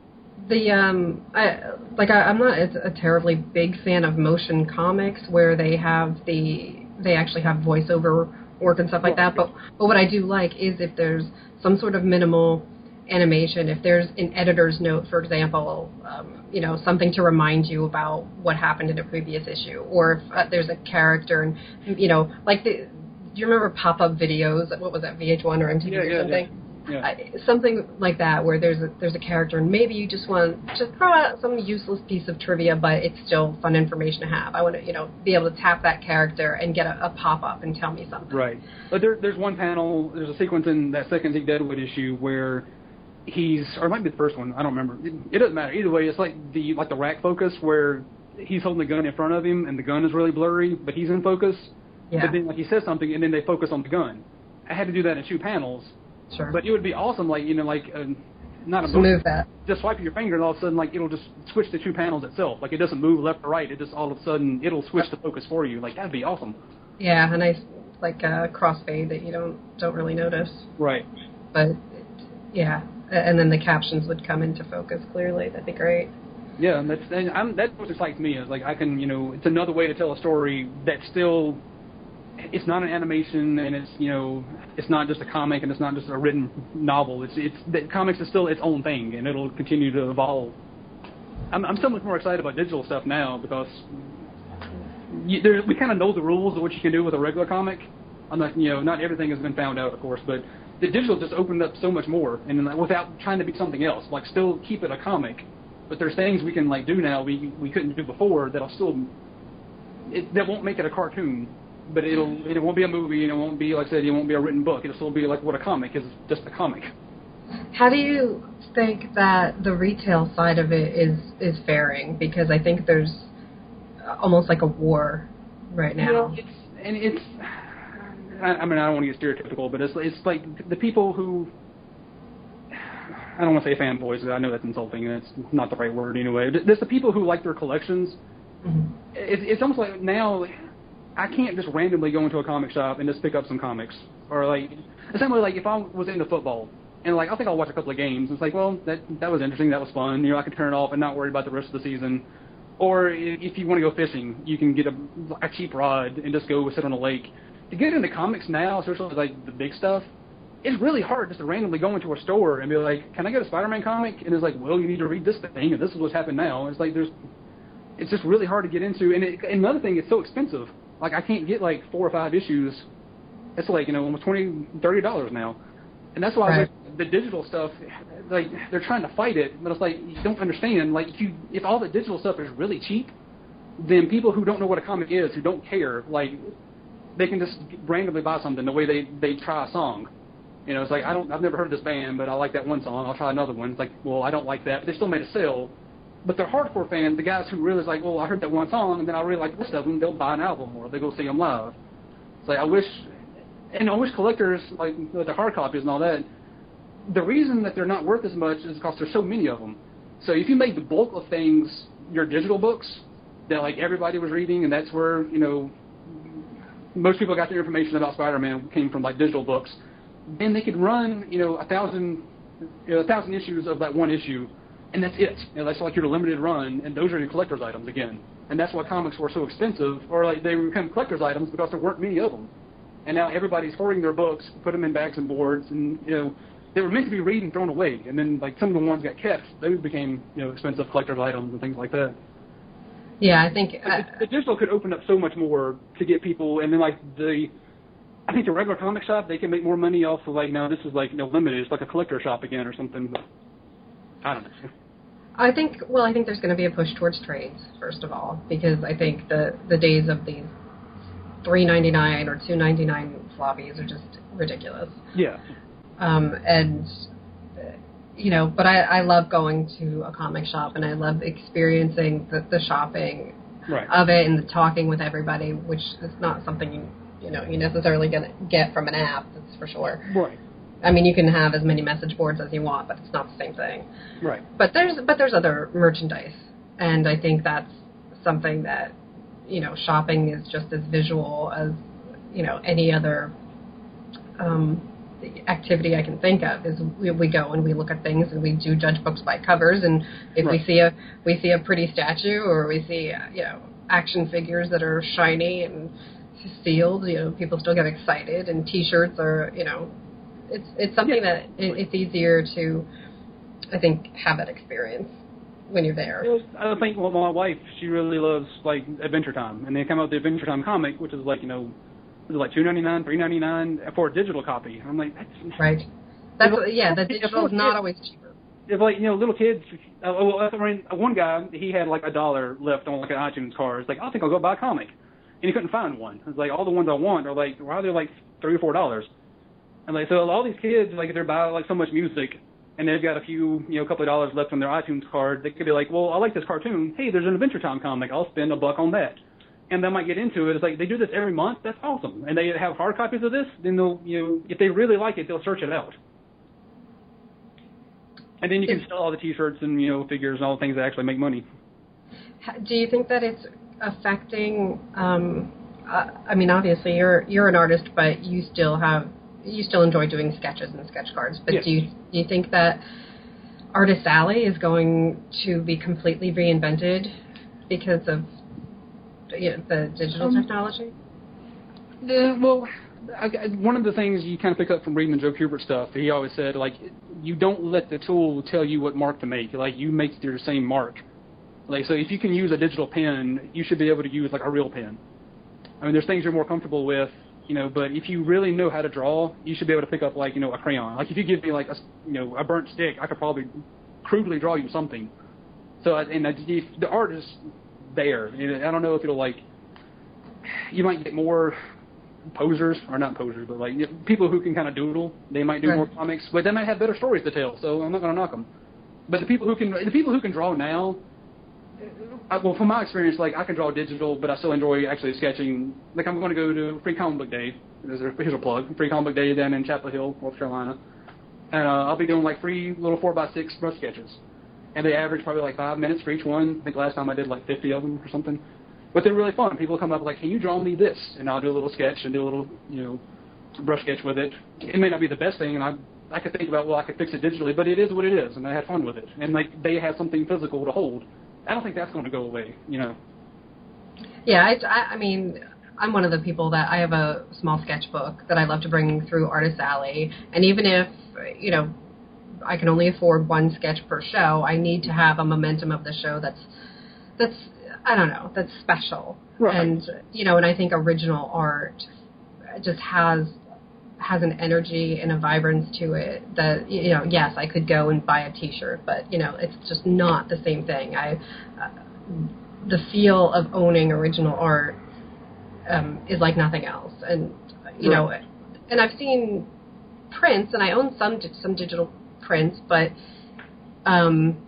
The um, I like I, I'm not a, a terribly big fan of motion comics where they have the they actually have voiceover work and stuff like that. But but what I do like is if there's some sort of minimal animation, if there's an editor's note, for example, um, you know, something to remind you about what happened in a previous issue, or if uh, there's a character, and you know, like the, do you remember pop-up videos? What was that, V H one or M T V yeah, or yeah, something? Yeah. Yeah. Uh, something like that, where there's a, there's a character, and maybe you just want to just throw out some useless piece of trivia, but it's still fun information to have. I want to, you know, be able to tap that character and get a, a pop-up and tell me something. Right. But there, there's one panel, there's a sequence in that second Zeke Deadwood issue where he's, or it might be the first one, I don't remember. It, it doesn't matter. Either way, it's like the like the rack focus where he's holding the gun in front of him, and the gun is really blurry, but he's in focus. Yeah. But then, like, he says something, and then they focus on the gun. I had to do that in two panels. Sure. But it would be awesome, like, you know, like, uh, not a just move that. Just swipe your finger, and all of a sudden, like, it'll just switch the two panels itself. Like, it doesn't move left or right. It just, all of a sudden, it'll switch the focus for you. Like, that'd be awesome. Yeah, a nice, like, uh, crossfade that you don't don't really notice. Right. But, yeah, and then the captions would come into focus clearly. That'd be great. Yeah, and that's, and I'm, that's what excites me, is, like, I can, you know, it's another way to tell a story that's still... It's not an animation, and it's, you know, it's not just a comic, and it's not just a written novel. It's it's the comics is still its own thing, and it'll continue to evolve. I'm I'm so much more excited about digital stuff now because you, there, we kind of know the rules of what you can do with a regular comic. I'm not, you know, not everything has been found out, of course, but the digital just opened up so much more, and like, without trying to be something else, like still keep it a comic, but there's things we can like do now we we couldn't do before that'll still it, that won't make it a cartoon. But it'll it won't be a movie, and it won't be, like I said, it won't be a written book. It'll still be like what a comic is, just a comic. How do you think that the retail side of it is is faring? Because I think there's almost like a war right now. You know, it's and it's. I, I mean, I don't want to get stereotypical, but it's it's like the people who. I don't want to say fanboys. I know that's insulting, and it's not the right word anyway. There's the people who like their collections. Mm-hmm. It, it's almost like now. I can't just randomly go into a comic shop and just pick up some comics. Or, like, essentially, like, if I was into football, and, like, I think I'll watch a couple of games, it's like, well, that that was interesting, that was fun, you know, I can turn it off and not worry about the rest of the season. Or if you want to go fishing, you can get a, a cheap rod and just go sit on a lake. To get into comics now, especially, like, the big stuff, it's really hard just to randomly go into a store and be like, can I get a Spider-Man comic? And it's like, well, you need to read this thing, and this is what's happened now. It's like, there's, it's just really hard to get into. And, it, and another thing, it's so expensive. Like, I can't get, like, four or five issues. It's like, you know, almost twenty dollars, thirty dollars now. And that's why, right. like, the digital stuff, like, they're trying to fight it, but it's like, you don't understand. Like, if, you, if all the digital stuff is really cheap, then people who don't know what a comic is, who don't care, like, they can just randomly buy something the way they, they try a song. You know, it's like, I don't, I've never heard of this band, but I like that one song. I'll try another one. It's like, well, I don't like that, but they still made a sale. But they're hardcore fans, the guys who really is like, well, I heard that one song, and then I really like the rest of them, they'll buy an album, or they go see them live. It's like, I wish, and I wish collectors, like, with the hard copies and all that, the reason that they're not worth as much is because there's so many of them. So if you made the bulk of things your digital books that, like, everybody was reading, and that's where, you know, most people got their information about Spider-Man came from, like, digital books, then they could run, you know, a thousand, you know, a thousand issues of that one issue, and that's it. You know, that's like your limited run, and those are your collector's items again. And that's why comics were so expensive, or like they become collector's items because there weren't many of them. And now everybody's hoarding their books, put them in bags and boards, and you know they were meant to be read and thrown away. And then like some of the ones got kept, they became you know expensive collector's items and things like that. Yeah, I think uh, the, the digital could open up so much more to get people, and then like the. I think the regular comic shop, they can make more money off of like now this is like you know limited. It's like a collector shop again or something. But I don't know. I think, well, I think there's going to be a push towards trades, first of all, because I think the, the days of these three ninety-nine or two ninety-nine floppies are just ridiculous. Yeah. Um, and, you know, but I, I love going to a comic shop, and I love experiencing the, the shopping right. of it and the talking with everybody, which is not something you, you know, you necessarily going to get from an app, that's for sure. Right. I mean, you can have as many message boards as you want, but it's not the same thing. Right. But there's but there's other merchandise, and I think that's something that, you know, shopping is just as visual as, you know, any other um, activity I can think of. Is we, we go and we look at things and we do judge books by covers, and if right. we see a we see a pretty statue or we see uh, you know action figures that are shiny and sealed. You know, people still get excited, and T-shirts are, you know, it's it's something yeah. that it, it's easier to, I think, have that experience when you're there. It was, I think well, my wife, she really loves like Adventure Time, and they come out with the Adventure Time comic, which is like you know, it was like two ninety nine, three ninety nine for a digital copy. I'm like, that's right. That's yeah. The digital is not always cheaper. If like you know little kids, uh, well, I mean, one guy he had like a dollar left on like an iTunes card. It's like I think I'll go buy a comic, and he couldn't find one. It's like all the ones I want are like why are they like three or four dollars? And like so all these kids like if they're buying like so much music. And they've got a few, you know, a couple of dollars left on their iTunes card. They could be like, well, I like this cartoon. Hey, there's an Adventure Time comic. I'll spend a buck on that. And they might get into it. It's like they do this every month. That's awesome. And they have hard copies of this. Then they'll, you know, if they really like it, they'll search it out. And then you can sell all the T-shirts and you know figures and all the things that actually make money. Do you think that it's affecting? Um, uh, I mean, obviously you're you're an artist, but you still have. You still enjoy doing sketches and sketch cards, but yes. do you do you think that Artist Alley is going to be completely reinvented because of you know, the digital um, technology? Yeah, well, I, I, one of the things you kind of pick up from reading the Joe Kubert stuff, he always said, like, you don't let the tool tell you what mark to make. Like, you make your same mark. Like, so if you can use a digital pen, you should be able to use, like, a real pen. I mean, there's things you're more comfortable with. You know, but if you really know how to draw, you should be able to pick up, like, you know, a crayon. Like, if you give me, like, a, you know, a burnt stick, I could probably crudely draw you something. So, and if the art is there. And I don't know if it'll, like, you might get more posers, or not posers, but, like, you know, people who can kind of doodle. They might do right. more comics, but they might have better stories to tell, so I'm not going to knock them. But the people who can, the people who can draw now, I, well, from my experience, like, I can draw digital, but I still enjoy actually sketching. Like, I'm going to go to Free Comic Book Day. There's a, here's a plug. Free Comic Book Day down in Chapel Hill, North Carolina. And uh, I'll be doing, like, free little four by six brush sketches. And they average probably, like, five minutes for each one. I think last time I did, like, fifty of them or something. But they're really fun. People come up like, can you draw me this? And I'll do a little sketch and do a little, you know, brush sketch with it. It may not be the best thing, and I I could think about, well, I could fix it digitally, but it is what it is, and I had fun with it. And, like, they have something physical to hold. I don't think that's going to go away, you know. Yeah, I, I mean, I'm one of the people that I have a small sketchbook that I love to bring through Artist Alley. And even if, you know, I can only afford one sketch per show, I need to have a momentum of the show that's, that's I don't know, that's special. Right. And, you know, and I think original art just has has an energy and a vibrance to it that, you know, yes, I could go and buy a T-shirt, but, you know, it's just not the same thing. I, uh, the feel of owning original art um, is like nothing else. And, you right. know, and I've seen prints, and I own some some digital prints, but um,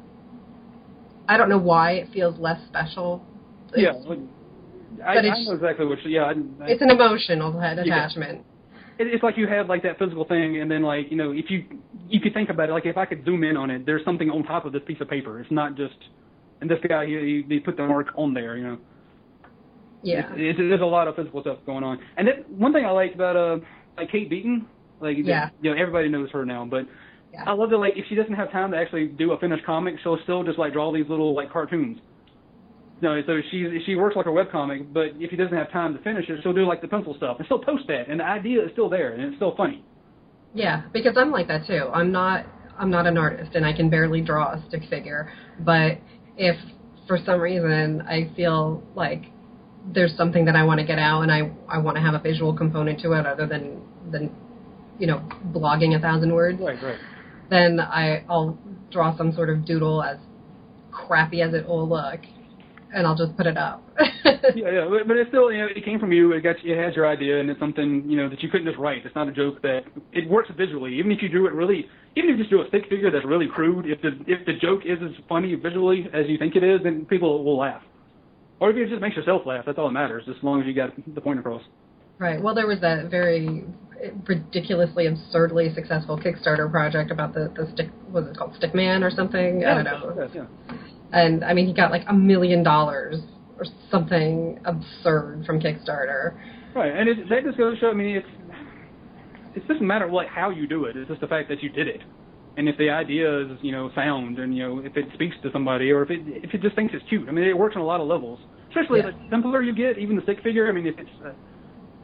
I don't know why it feels less special. It's, yeah, I, I know exactly what. Yeah, I, I, it's an emotional attachment. Yeah. It's like you have like that physical thing, and then like you know, if you if you think about it, like if I could zoom in on it, there's something on top of this piece of paper. It's not just, and this guy he he put the mark on there, you know. Yeah. It's, it's, there's a lot of physical stuff going on, and then one thing I liked about uh like Kate Beaton, like yeah. you know everybody knows her now, but yeah. I love that like if she doesn't have time to actually do a finished comic, she'll still just like draw these little like cartoons. No, so she she works like a webcomic, but if she doesn't have time to finish it, she'll do like the pencil stuff and still post that, and the idea is still there and it's still funny. Yeah, because I'm like that too. I'm not I'm not an artist and I can barely draw a stick figure, but if for some reason I feel like there's something that I want to get out and I I want to have a visual component to it other than than you know blogging a thousand words, right, right. then I I'll draw some sort of doodle as crappy as it will look. And I'll just put it up. yeah, yeah, but it's still, you know, it came from you. It got you, it has your idea, and it's something, you know, that you couldn't just write. It's not a joke that it works visually. Even if you drew it really, even if you just drew a stick figure that's really crude, if the if the joke is as funny visually as you think it is, then people will laugh. Or if it just makes yourself laugh, that's all that matters. As long as you got the point across. Right. Well, there was that very ridiculously, absurdly successful Kickstarter project about the the stick. Was it called Stickman or something? Yeah, I don't know. yes, yeah. And, I mean, he got like a million dollars or something absurd from Kickstarter. Right, and it, that just goes to show, I mean, it's, it doesn't matter like how you do it. It's just the fact that you did it. And if the idea is, you know, sound and, you know, if it speaks to somebody or if it if it just thinks it's cute. I mean, it works on a lot of levels. Especially yeah. the simpler you get, even the stick figure. I mean, if it's, uh,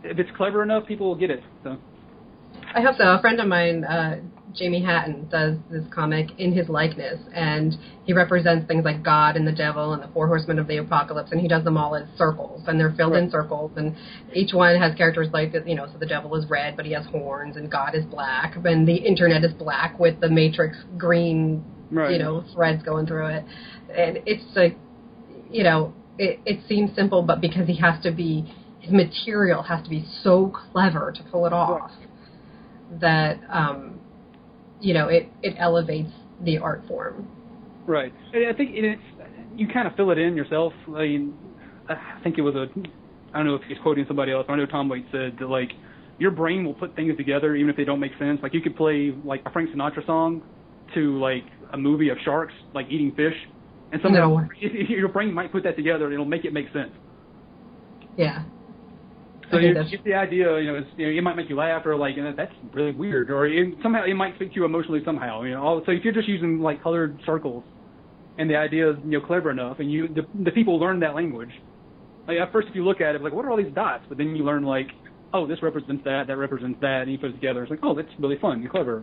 if it's clever enough, people will get it. So. I hope so. A friend of mine, uh, Jamie Hatton, does this comic in his likeness, and he represents things like God and the devil and the four horsemen of the apocalypse, and he does them all as circles, and they're filled right. in circles, and each one has characters like, you know, so the devil is red, but he has horns, and God is black, and the internet is black with the Matrix green, right. you know, threads going through it. And it's like, you know, it, it seems simple, but because he has to be, his material has to be so clever to pull it off. Right. That, um, you know, it, it elevates the art form. Right. I think it's, you kind of fill it in yourself. I mean, I think it was a, I don't know if he's quoting somebody else, I know Tom Waits said that, like, your brain will put things together even if they don't make sense. Like, you could play, like, a Frank Sinatra song to, like, a movie of sharks, like, eating fish. And somehow no. your brain might put that together and it'll make it make sense. Yeah. So you get the idea, you know, it's, you know, it might make you laugh or like, you know, that's really weird, or it, somehow it might speak to you emotionally somehow, you know. So if you're just using like colored circles, and the idea is, you know, clever enough, and you the, the people learn that language. Like at first, if you look at it, like what are all these dots? But then you learn like, oh, this represents that, that represents that, and you put it together. It's like, oh, that's really fun, you're clever.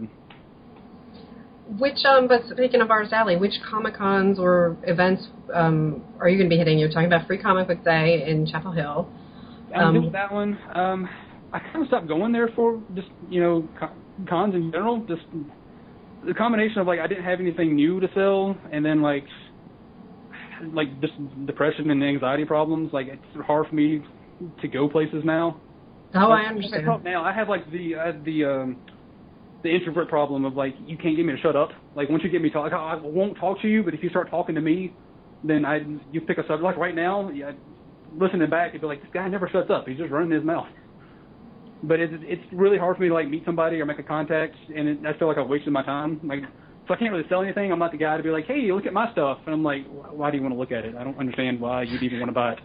Which, um, but speaking of Artist Alley, which Comic Cons or events um, are you going to be hitting? You're talking about Free Comic Book Day in Chapel Hill. Um, um, that one, um, I kind of stopped going there for just, you know, cons in general. Just the combination of, like, I didn't have anything new to sell, and then, like, like just depression and anxiety problems. Like, it's hard for me to go places now. Oh, like, I understand. I now I have, like, the I have the um, the introvert problem of, like, you can't get me to shut up. Like, once you get me to talk, I won't talk to you, but if you start talking to me, then I you pick us up. Like, right now, yeah, listening back, you'd be like, this guy never shuts up. He's just running his mouth. But it's it's really hard for me to like meet somebody or make a contact, and it, I feel like I've wasted my time. Like, so I can't really sell anything. I'm not the guy to be like, hey, look at my stuff, and I'm like, why do you want to look at it? I don't understand why you'd even want to buy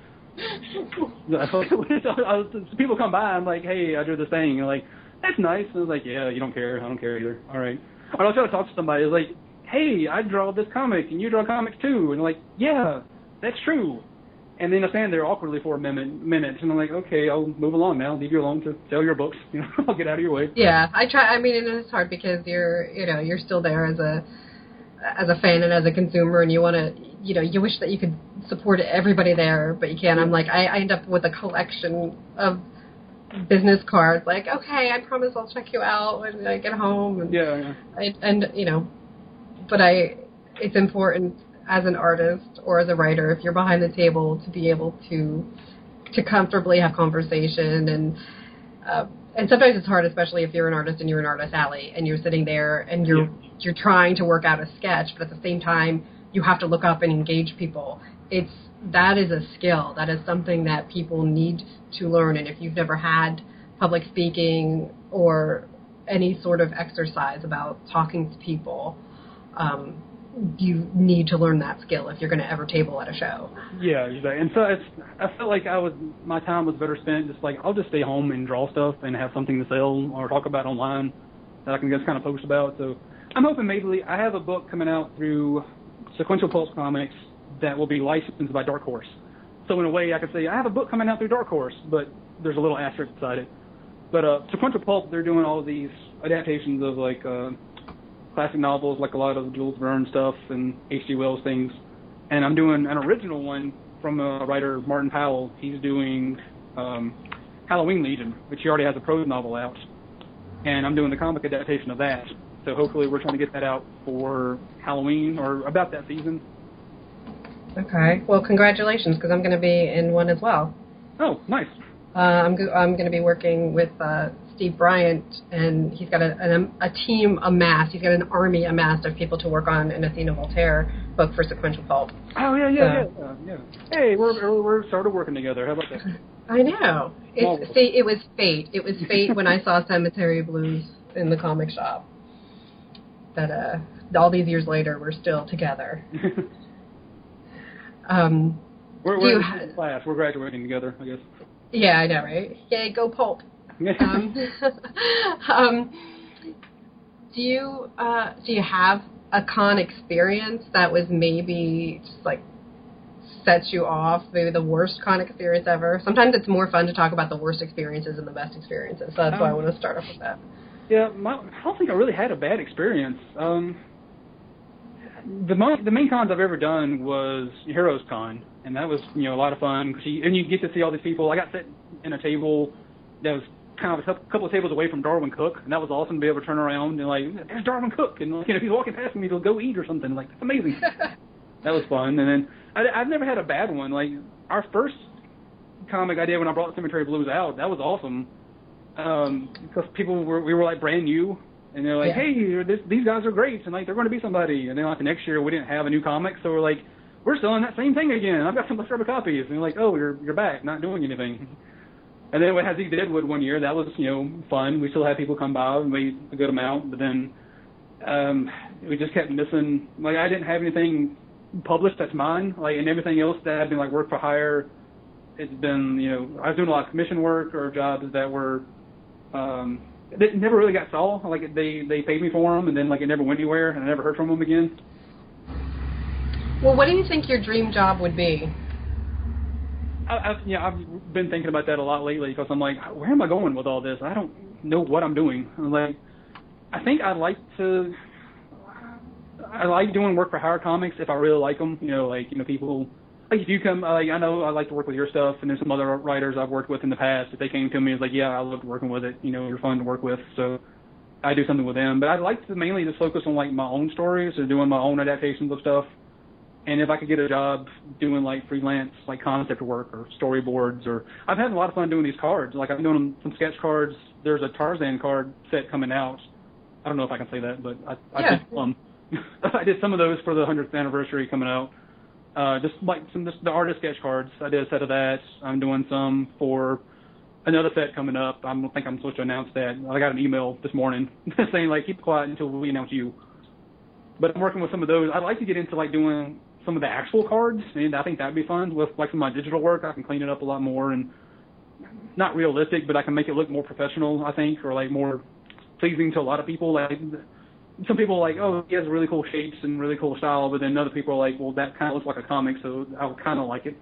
it. So people come by, I'm like, hey, I drew this thing, and they're like, that's nice. And I was like, yeah, you don't care. I don't care either. All right. Or I'll try to talk to somebody. It's like, hey, I draw this comic, and you draw comics too, and they're like, yeah, that's true. And then I stand there awkwardly for a minute, minutes, and I'm like, okay, I'll move along now. Leave you alone to sell your books. You know, I'll get out of your way. Yeah, I try. I mean, and it's hard because you're, you know, you're still there as a, as a fan and as a consumer, and you want to, you know, you wish that you could support everybody there, but you can't. I'm like, I, I end up with a collection of business cards. Like, okay, I promise I'll check you out when I get home. And yeah, yeah. I, and you know, but I, it's important as an artist or as a writer, if you're behind the table, to be able to to comfortably have conversation. And uh, and sometimes it's hard, especially if you're an artist and you're in Artist Alley and you're sitting there and you're yeah. you're trying to work out a sketch, but at the same time you have to look up and engage people. It's that is a skill. That is something that people need to learn. And if you've never had public speaking or any sort of exercise about talking to people, um, you need to learn that skill if you're going to ever table at a show. Yeah, exactly. And so it's, I felt like I was, my time was better spent just like, I'll just stay home and draw stuff and have something to sell or talk about online that I can just kind of post about. So I'm hoping maybe, I have a book coming out through Sequential Pulse Comics that will be licensed by Dark Horse. So in a way I could say, I have a book coming out through Dark Horse, but there's a little asterisk beside it. But uh, Sequential Pulp, they're doing all of these adaptations of like, uh, classic novels, like a lot of Jules Verne stuff and H G Wells things. And I'm doing an original one from a writer, Martin Powell. He's doing um, Halloween Legion, which he already has a prose novel out. And I'm doing the comic adaptation of that. So hopefully we're trying to get that out for Halloween or about that season. Okay. Well, congratulations, because I'm going to be in one as well. Oh, nice. Uh, I'm go- I'm going to be working with uh, Steve Bryant, and he's got a, an, a team amassed. He's got an army amassed of people to work on an Athena Voltaire book for Sequential Pulp. Oh, yeah, yeah, so, yeah, yeah. Hey, we're we're sort of working together. How about that? I know. It's, see, it was fate. It was fate when I saw Cemetery Blues in the comic shop. That uh, all these years later, we're still together. um, we're we're in ha- class. We're graduating together, I guess. Yeah, I know, right? Yay, go Pulp. um, um, do you uh, do you have a con experience that was maybe just like sets you off? Maybe the worst con experience ever. Sometimes it's more fun to talk about the worst experiences than the best experiences. So that's um, why I want to start off with that. Yeah, my, I don't think I really had a bad experience. Um, the mo- the main cons I've ever done was Heroes Con, and that was you know a lot of fun. Cause you, and you get to see all these people. I got set in a table that was kind of a couple of tables away from Darwin Cook, and that was awesome to be able to turn around and like, there's Darwin Cook, and like, you know, if he's walking past me, he'll go eat or something. Like, that's amazing. That was fun. And then I, I've never had a bad one. Like, our first comic I did when I brought Cemetery Blues out, that was awesome. Um, because people were, we were like brand new, and they're like, yeah. hey, this, these guys are great, and like they're going to be somebody. And then like the next year we didn't have a new comic, so we're like, we're selling that same thing again. I've got some leftover copies. And they're like, oh, you're you're back, not doing anything. And then we had Zeke Deadwood one year. That was, you know, fun. We still had people come by and we a good amount, but then um, we just kept missing. Like, I didn't have anything published that's mine. Like, and everything else that had been like work for hire, it's been, you know, I was doing a lot of commission work or jobs that were um, that never really got saw. Like, they they paid me for them, and then like it never went anywhere, and I never heard from them again. Well, what do you think your dream job would be? I, I've, yeah, I've been thinking about that a lot lately because I'm like, where am I going with all this? I don't know what I'm doing. I'm like, I think I'd like to. I like doing work for hire comics if I really like them. You know, like you know, people like if you come. Uh, I know I like to work with your stuff, and there's some other writers I've worked with in the past. If they came to me, it's like, yeah, I loved working with it. You know, you're fun to work with, so I do something with them. But I'd like to mainly just focus on like my own stories or doing my own adaptations of stuff. And if I could get a job doing like freelance, like concept work or storyboards, or I've had a lot of fun doing these cards. Like I'm doing some sketch cards. There's a Tarzan card set coming out. I don't know if I can say that, but I, I yeah. did some. I did some of those for the hundredth anniversary coming out. Uh, just like some just the artist sketch cards. I did a set of that. I'm doing some for another set coming up. I don't think I'm supposed to announce that. I got an email this morning saying like keep quiet until we announce you. But I'm working with some of those. I'd like to get into like doing some of the actual cards, and I think that'd be fun. With like some of my digital work, I can clean it up a lot more and not realistic, but I can make it look more professional, I think, or like more pleasing to a lot of people. Like some people are like, oh, he has really cool shapes and really cool style, but then other people are like, well, that kind of looks like a comic, so I kind of like it.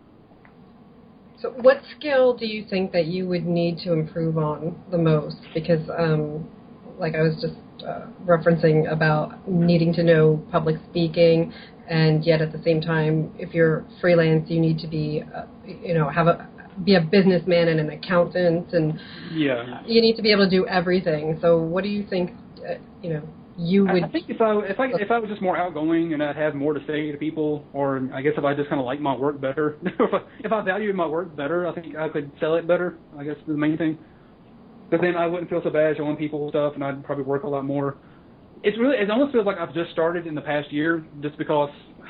So what skill do you think that you would need to improve on the most? Because, um, like I was just uh, referencing about needing to know public speaking, and yet at the same time, if you're freelance, you need to be, uh, you know, have a be a businessman and an accountant, and yeah, you need to be able to do everything. So, what do you think? Uh, you know, you would. I think if I if I if I was just more outgoing and I'd have more to say to people, or I guess if I just kind of like my work better, if I if I valued my work better, I think I could sell it better. I guess is the main thing. Because then I wouldn't feel so bad showing people stuff, and I'd probably work a lot more. It's really, it almost feels like I've just started in the past year, just because,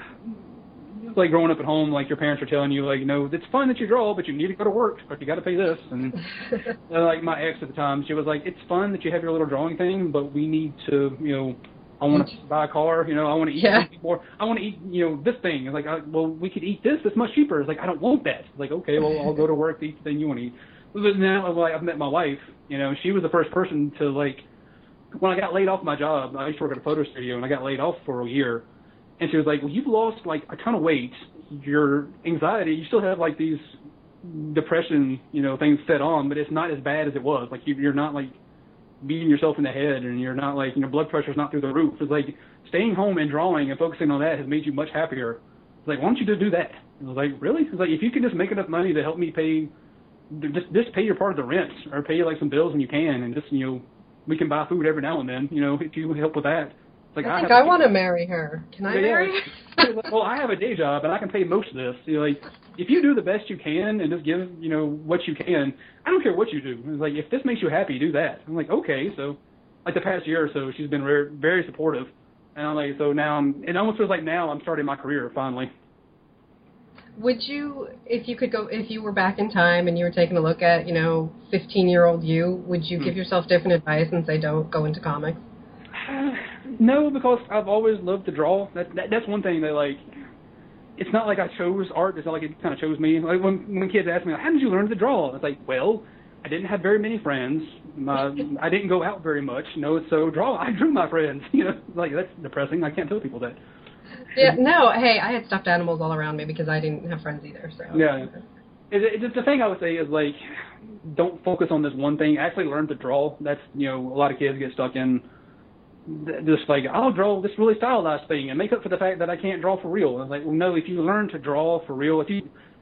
like growing up at home, like your parents are telling you, like, you know, it's fun that you draw, but you need to go to work, but you got to pay this. And uh, like my ex at the time, she was like, it's fun that you have your little drawing thing, but we need to, you know, I want to buy a car, you know, I want to eat yeah. more, I want to eat, you know, this thing. It's like, I, well, we could eat this. It's much cheaper. It's like, I don't want that. It's like, okay, well, I'll go to work to eat the thing you want to eat. But now, like, I've met my wife, you know, she was the first person to, like, when I got laid off my job, I used to work at a photo studio, and I got laid off for a year. And she was like, well, you've lost, like, a ton of weight. Your anxiety, you still have, like, these depression, you know, things set on, but it's not as bad as it was. Like, you, you're not, like, beating yourself in the head, and you're not, like, you know, blood pressure's not through the roof. It's like staying home and drawing and focusing on that has made you much happier. It's like, why don't you just do that? And I was like, really? It's like, if you can just make enough money to help me pay, just, just pay your part of the rent, or pay, like, some bills when you can, and just, you know, we can buy food every now and then, you know, if you help with that. Like, I think I, I want to marry her. Can I yeah, marry her? Well, I have a day job, and I can pay most of this. You know, like, if you do the best you can and just give, you know, what you can, I don't care what you do. It's like, if this makes you happy, do that. I'm like, okay. So, like, the past year or so, she's been very, very supportive. And I'm like, so now I'm, it almost feels like now I'm starting my career, finally. Would you, if you could go, if you were back in time and you were taking a look at, you know, fifteen-year-old you, would you hmm. give yourself different advice and say don't go into comics? Uh, no, because I've always loved to draw. That, that that's one thing that, like, it's not like I chose art. It's not like it kind of chose me. Like when when kids ask me, like, how did you learn to draw? It's like, well, I didn't have very many friends. My, I didn't go out very much. You know, so draw. I drew my friends. You know, like, that's depressing. I can't tell people that. Yeah, no, hey, I had stuffed animals all around me because I didn't have friends either. So yeah, it, it, the thing I would say is like, don't focus on this one thing. Actually, learn to draw. That's you know a lot of kids get stuck in just like I'll draw this really stylized thing and make up for the fact that I can't draw for real. And I was like, well, no, if you learn to draw for real, if you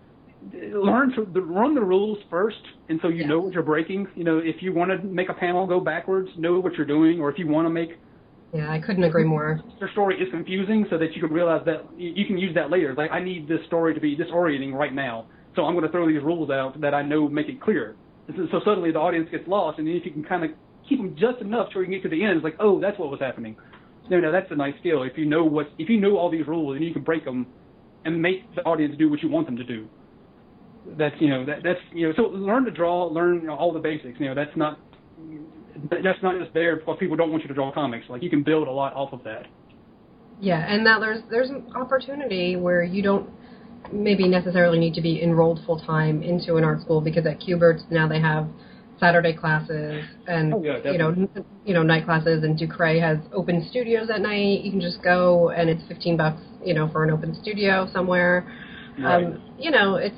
learn to run the rules first, and so you yes. know what you're breaking. You know, if you want to make a panel go backwards, know what you're doing, or if you want to make yeah, I couldn't agree more. Your story is confusing, so that you can realize that you can use that later. Like, I need this story to be disorienting right now, so I'm going to throw these rules out that I know make it clear. So suddenly the audience gets lost, and then if you can kind of keep them just enough so you can get to the end, it's like, oh, that's what was happening. No, no, that's a nice skill. If you know what, if you know all these rules and you can break them and make the audience do what you want them to do, that's you know that that's you know. So learn to draw, learn you know, all the basics. You know, that's not that's not just there because people don't want you to draw comics. Like you can build a lot off of that. Yeah, and now there's there's an opportunity where you don't maybe necessarily need to be enrolled full time into an art school because at Q*bert's now they have Saturday classes and oh, yeah, you know you know night classes, and Ducray has open studios at night. You can just go and it's fifteen bucks you know for an open studio somewhere. Right. Um, you know it's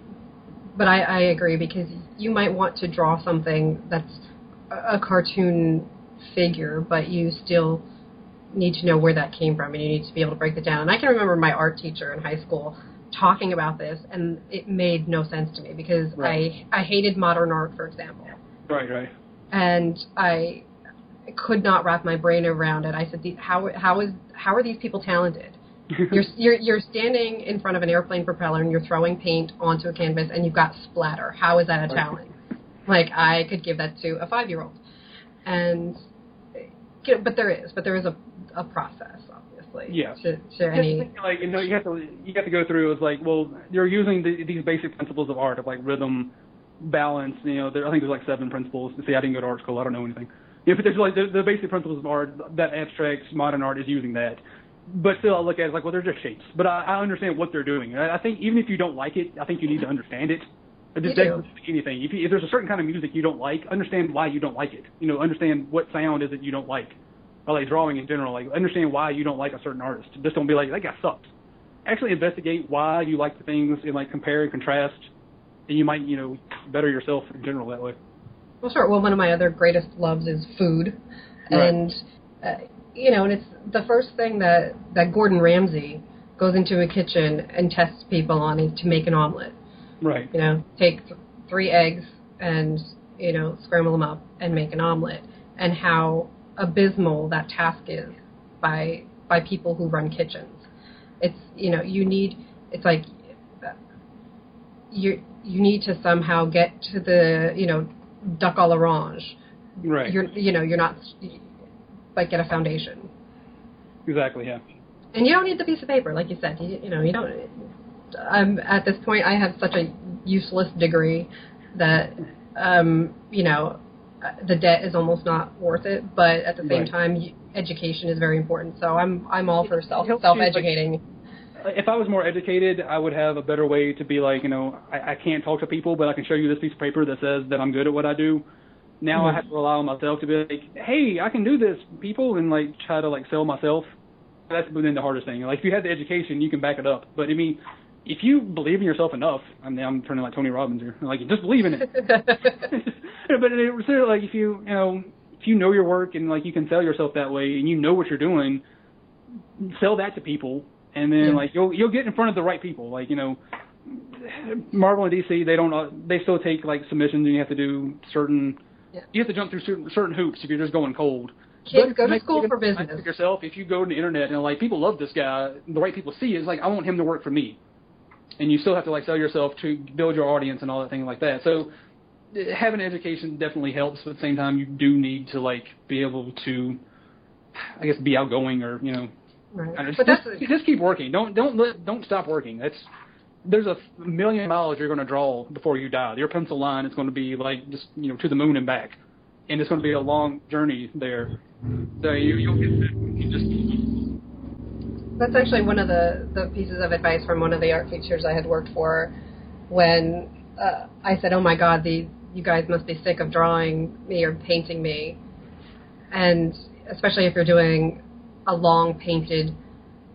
but I, I agree because you might want to draw something that's a, a cartoon figure, but you still need to know where that came from and you need to be able to break it down. And I can remember my art teacher in high school talking about this, and it made no sense to me because right. I I hated modern art, for example. Right, right. And I could not wrap my brain around it. I said, how how is how are these people talented? you're you're you're standing in front of an airplane propeller and you're throwing paint onto a canvas and you've got splatter. How is that a talent? Like I could give that to a five-year-old. And you know, but there is, but there is a a process. Yeah. To, to any like you know you have to you have to go through is like well you're using the, these basic principles of art of like rhythm, balance. You know there, I think there's like seven principles. See, I didn't go to art school. I don't know anything. Yeah, but there's like the, the basic principles of art that abstracts modern art is using that. But still, I look at it as like well they're just shapes. But I, I understand what they're doing. I, I think even if you don't like it, I think you need to understand it. Just anything. If, you, if there's a certain kind of music you don't like, understand why you don't like it. You know, understand what sound is it you don't like. Or like drawing in general, like understand why you don't like a certain artist. Just don't be like, that guy sucks. Actually investigate why you like the things and like compare and contrast, and you might, you know, better yourself in general that way. Well, sure. Well, one of my other greatest loves is food. Right. And, uh, you know, and it's the first thing that, that Gordon Ramsay goes into a kitchen and tests people on is to make an omelet. Right. You know, take th- three eggs and, you know, scramble them up and make an omelet. And how abysmal that task is by by people who run kitchens. It's you know you need it's like you you need to somehow get to the you know duck à l'orange. Right. You're you know you're not like get a foundation. Exactly. Yeah. And you don't need the piece of paper, like you said. You, you know you don't. I'm at this point. I have such a useless degree that um, you know. the debt is almost not worth it, but at the same right. time, education is very important. So I'm I'm all for self self educating. Like, if I was more educated, I would have a better way to be like, you know, I, I can't talk to people, but I can show you this piece of paper that says that I'm good at what I do. Now mm-hmm. I have to rely on myself to be like, hey, I can do this, people, and like try to like sell myself. That's been the hardest thing. Like if you have the education, you can back it up. But I mean, if you believe in yourself enough, I mean, I'm turning like Tony Robbins here. Like, just believe in it. But it's sort of like if you, you know, if you know your work and like you can sell yourself that way and you know what you're doing, sell that to people, and then yeah. like you'll you'll get in front of the right people. Like you know, Marvel and D C, they don't uh, they still take like submissions and you have to do certain, yeah. you have to jump through certain, certain hoops if you're just going cold. Kids but go to school for business. Yourself, if you go to the internet and like people love this guy, the right people see it, it's like I want him to work for me. And you still have to like sell yourself to build your audience and all that thing like that. So having an education definitely helps, but at the same time you do need to like be able to, I guess, be outgoing or you know, right. just, but that's just, just keep working. Don't don't let, don't stop working. That's there's a million miles you're going to draw before you die. Your pencil line is going to be like just you know to the moon and back, and it's going to be a long journey there. So you you'll get there. You just. That's actually one of the, the pieces of advice from one of the art teachers I had worked for when uh, I said, oh, my God, these, you guys must be sick of drawing me or painting me. And especially if you're doing a long painted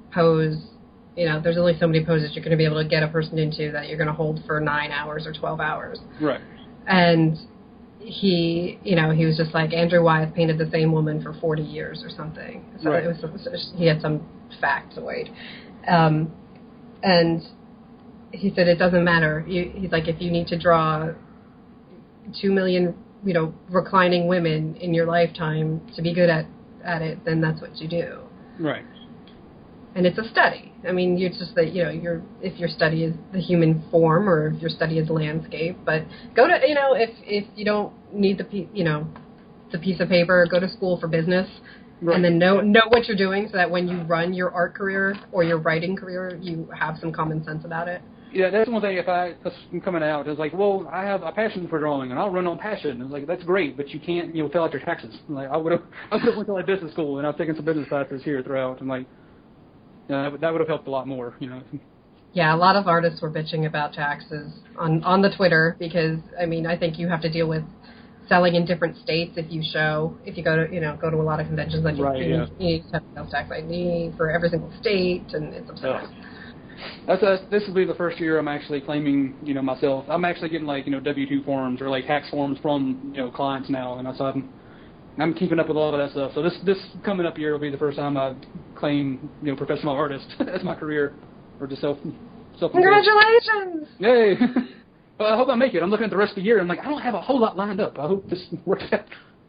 pose, you know, there's only so many poses you're going to be able to get a person into that you're going to hold for nine hours or twelve hours. Right. And he, you know, he was just like, Andrew Wyeth painted the same woman for forty years or something. So right. it was, he had some factoid. Um, and he said it doesn't matter. You, he's like, if you need to draw two million, you know, reclining women in your lifetime to be good at, at it, then that's what you do. Right. And it's a study. I mean, it's just that, you know, your if your study is the human form or if your study is landscape. But go to, you know, if if you don't need the, you know, the piece of paper, go to school for business. Right. And then know know what you're doing so that when you run your art career or your writing career, you have some common sense about it. Yeah, that's one thing. If I am coming out, it's like, well, I have a passion for drawing, and I'll run on passion. It's like, that's great, but you can't, you know, fill out your taxes. Like, I would have, I would have went to like business school, and I've taken some business classes here throughout, and like, you know, that would, that would have helped a lot more, you know. Yeah, a lot of artists were bitching about taxes on on the Twitter because, I mean, I think you have to deal with selling in different states if you show, if you go to, you know, go to a lot of conventions, like right, you, yeah. you need to have sales tax I D for every single state, and it's absurd. Yeah. That's a, this will be the first year I'm actually claiming, you know, myself. I'm actually getting like, you know, W two forms or like tax forms from, you know, clients now, and so I'm, I'm keeping up with all of that stuff. So this this coming up year will be the first time I claim, you know, professional artist as my career, or just self self. Congratulations! Yay! Well, I hope I make it. I'm looking at the rest of the year. I'm like, I don't have a whole lot lined up. I hope this works out.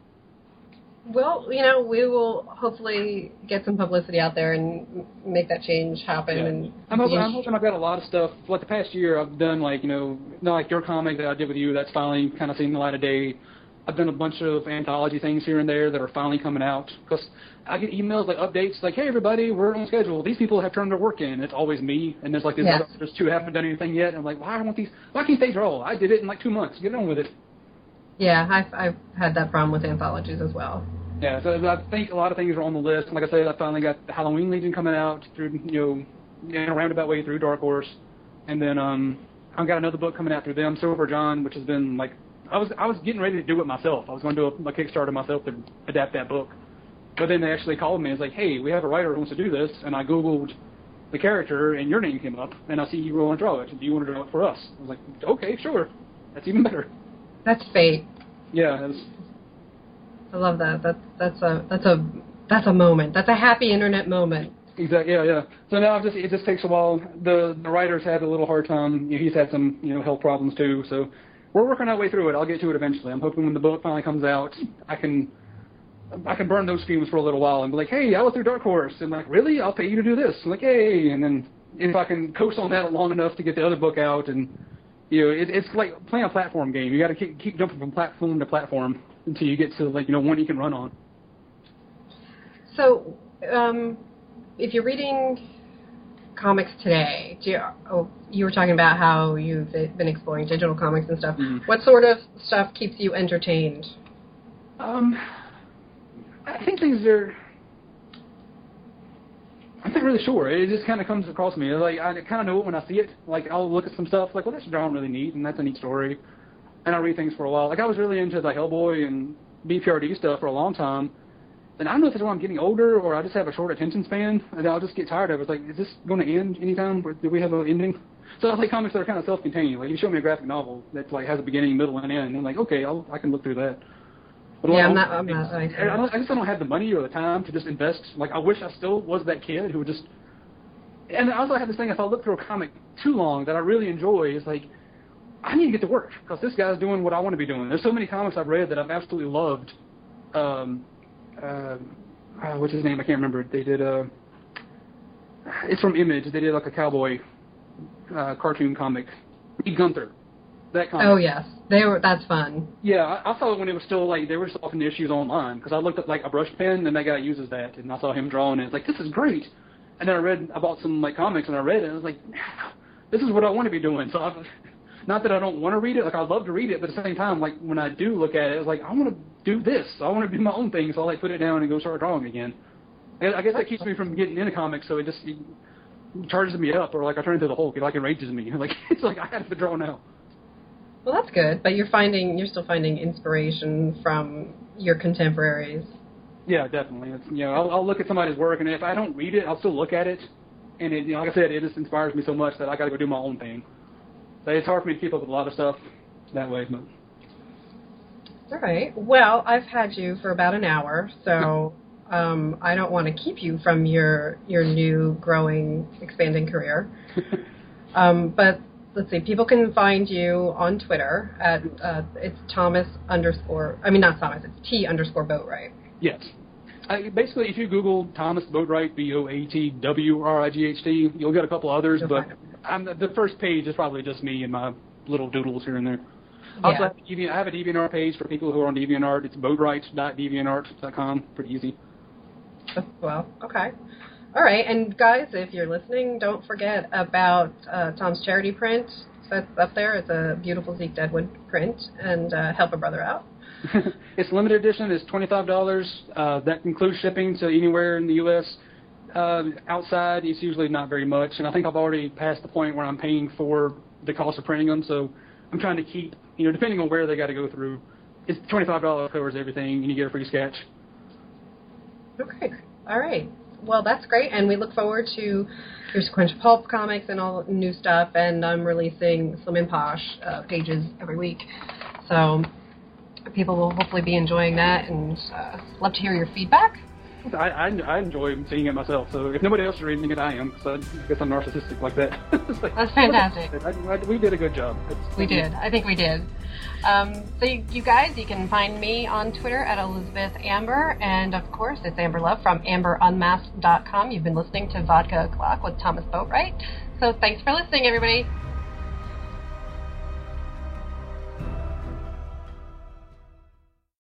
Well, you know, we will hopefully get some publicity out there and make that change happen. Yeah. And I'm hoping, I'm hoping I've got a lot of stuff. Like the past year, I've done like, you know, not like your comic that I did with you. That's finally kind of seen the light of day. I've done a bunch of anthology things here and there that are finally coming out. Because I get emails like updates like, hey, everybody, we're on schedule. These people have turned their work in. It's always me. And there's like these yes. other artists who haven't done anything yet. And I'm like, why don't these? Why can't they draw? I did it in like two months. Get on with it. Yeah, I've, I've had that problem with anthologies as well. Yeah, so I think a lot of things are on the list. Like I said, I finally got the Halloween Legion coming out through, you know, in a roundabout way through Dark Horse. And then um, I've got another book coming out through them, Silver John, which has been like, I was I was getting ready to do it myself. I was going to do a, a Kickstarter myself to adapt that book. But then they actually called me and was like, hey, we have a writer who wants to do this. And I Googled the character, and your name came up, and I see you want to draw it. Do you want to draw it for us? I was like, okay, sure. That's even better. That's fate. Yeah, it was, I love that. That's that's a that's a that's a moment. That's a happy internet moment. Exactly. Yeah, yeah. So now it just it just takes a while. The the writer's had a little hard time. You know, he's had some you know health problems too. So we're working our way through it. I'll get to it eventually. I'm hoping when the book finally comes out, I can I can burn those fumes for a little while and be like, hey, I was through Dark Horse, and like, really, I'll pay you to do this. I'm like, hey, and then if I can coast on that long enough to get the other book out, and you know, it, it's like playing a platform game. You got to keep keep jumping from platform to platform until you get to like you know one you can run on. So, um, if you're reading comics today, do you, oh, you were talking about how you've been exploring digital comics and stuff. Mm. What sort of stuff keeps you entertained? Um, I think things are. I'm not really sure. It just kind of comes across me. Like I kind of know it when I see it. Like I'll look at some stuff like, well, that's drawing really neat, and that's a neat story. And I read things for a while. Like I was really into the Hellboy and B P R D stuff for a long time. And I don't know if it's when I'm getting older or I just have a short attention span, and I'll just get tired of it. It's like, is this going to end anytime? Do we have an ending? So I like comics that are kind of self-contained. Like you show me a graphic novel that like has a beginning, middle, and end, and I'm like, okay, I'll, I can look through that. But yeah, I'm not. I'm not. I, I, don't, I just don't have the money or the time to just invest. Like I wish I still was that kid who would just. And I also have this thing: if I look through a comic too long that I really enjoy, it's like I need to get to work because this guy's doing what I want to be doing. There's so many comics I've read that I've absolutely loved. Um, uh, uh, what's his name? I can't remember. They did a. Uh, it's from Image. They did like a cowboy uh, cartoon comic. Reed Gunther. That comic. Oh yes, they were. That's fun. Yeah, I, I saw it when it was still like they were still offering issues online because I looked at like a brush pen and that guy uses that and I saw him drawing it. It's like this is great. And then I read I bought some like comics and I read it and I was like, this is what I want to be doing. So I've, not that I don't want to read it, like I love to read it, but at the same time, like when I do look at it, it's like I want to do this. I want to do my own thing, so I like put it down and go start drawing again. I, I guess that keeps me from getting into comics, so it just it charges me up, or like I turn into the Hulk, it like enrages me. Like it's like I have to draw now. Well, that's good, but you're finding you're still finding inspiration from your contemporaries. Yeah, definitely. It's, you know, I'll, I'll look at somebody's work, and if I don't read it, I'll still look at it, and it, you know, like I said, it just inspires me so much that I got to go do my own thing. So it's hard for me to keep up with a lot of stuff that way. But. All right. Well, I've had you for about an hour, so um, I don't want to keep you from your your new, growing, expanding career. um, but let's see. People can find you on Twitter at uh, it's Thomas underscore. I mean, not Thomas. It's T underscore Boatwright. Yes. I, basically, if you Google Thomas Boatwright, B O A T W R I G H T, you'll get a couple others. You'll but I'm, the first page is probably just me and my little doodles here and there. Yeah. Also, I have, Deviant, I have a DeviantArt page for people who are on DeviantArt. It's boatwright dot deviantart dot com. Pretty easy. Well, okay. All right. And, guys, if you're listening, don't forget about uh, Tom's charity print. That's up there. It's a beautiful Zeke Deadwood print. And uh, help a brother out. It's limited edition. It's twenty-five dollars. Uh, that includes shipping to anywhere in the U S Uh, outside, it's usually not very much. And I think I've already passed the point where I'm paying for the cost of printing them. So I'm trying to keep, you know, depending on where they got to go through, it's twenty-five dollars covers everything, and you get a free sketch. Okay. All right. Well, that's great, and we look forward to your Sequential Pulp comics and all new stuff, and I'm releasing Slim and Posh uh, pages every week. So people will hopefully be enjoying that, and uh, love to hear your feedback. I, I, I enjoy seeing it myself, so if nobody else is reading it, I am, because I guess I'm narcissistic like that. Like, that's fantastic. I, I, we did a good job. It's, we did. I think we did. Um, so you, you guys, you can find me on Twitter at Elizabeth Amber, and of course it's Amber Love from amber unmasked dot com. You've been listening to Vodka O'Clock with Thomas Boatwright. So thanks for listening, everybody.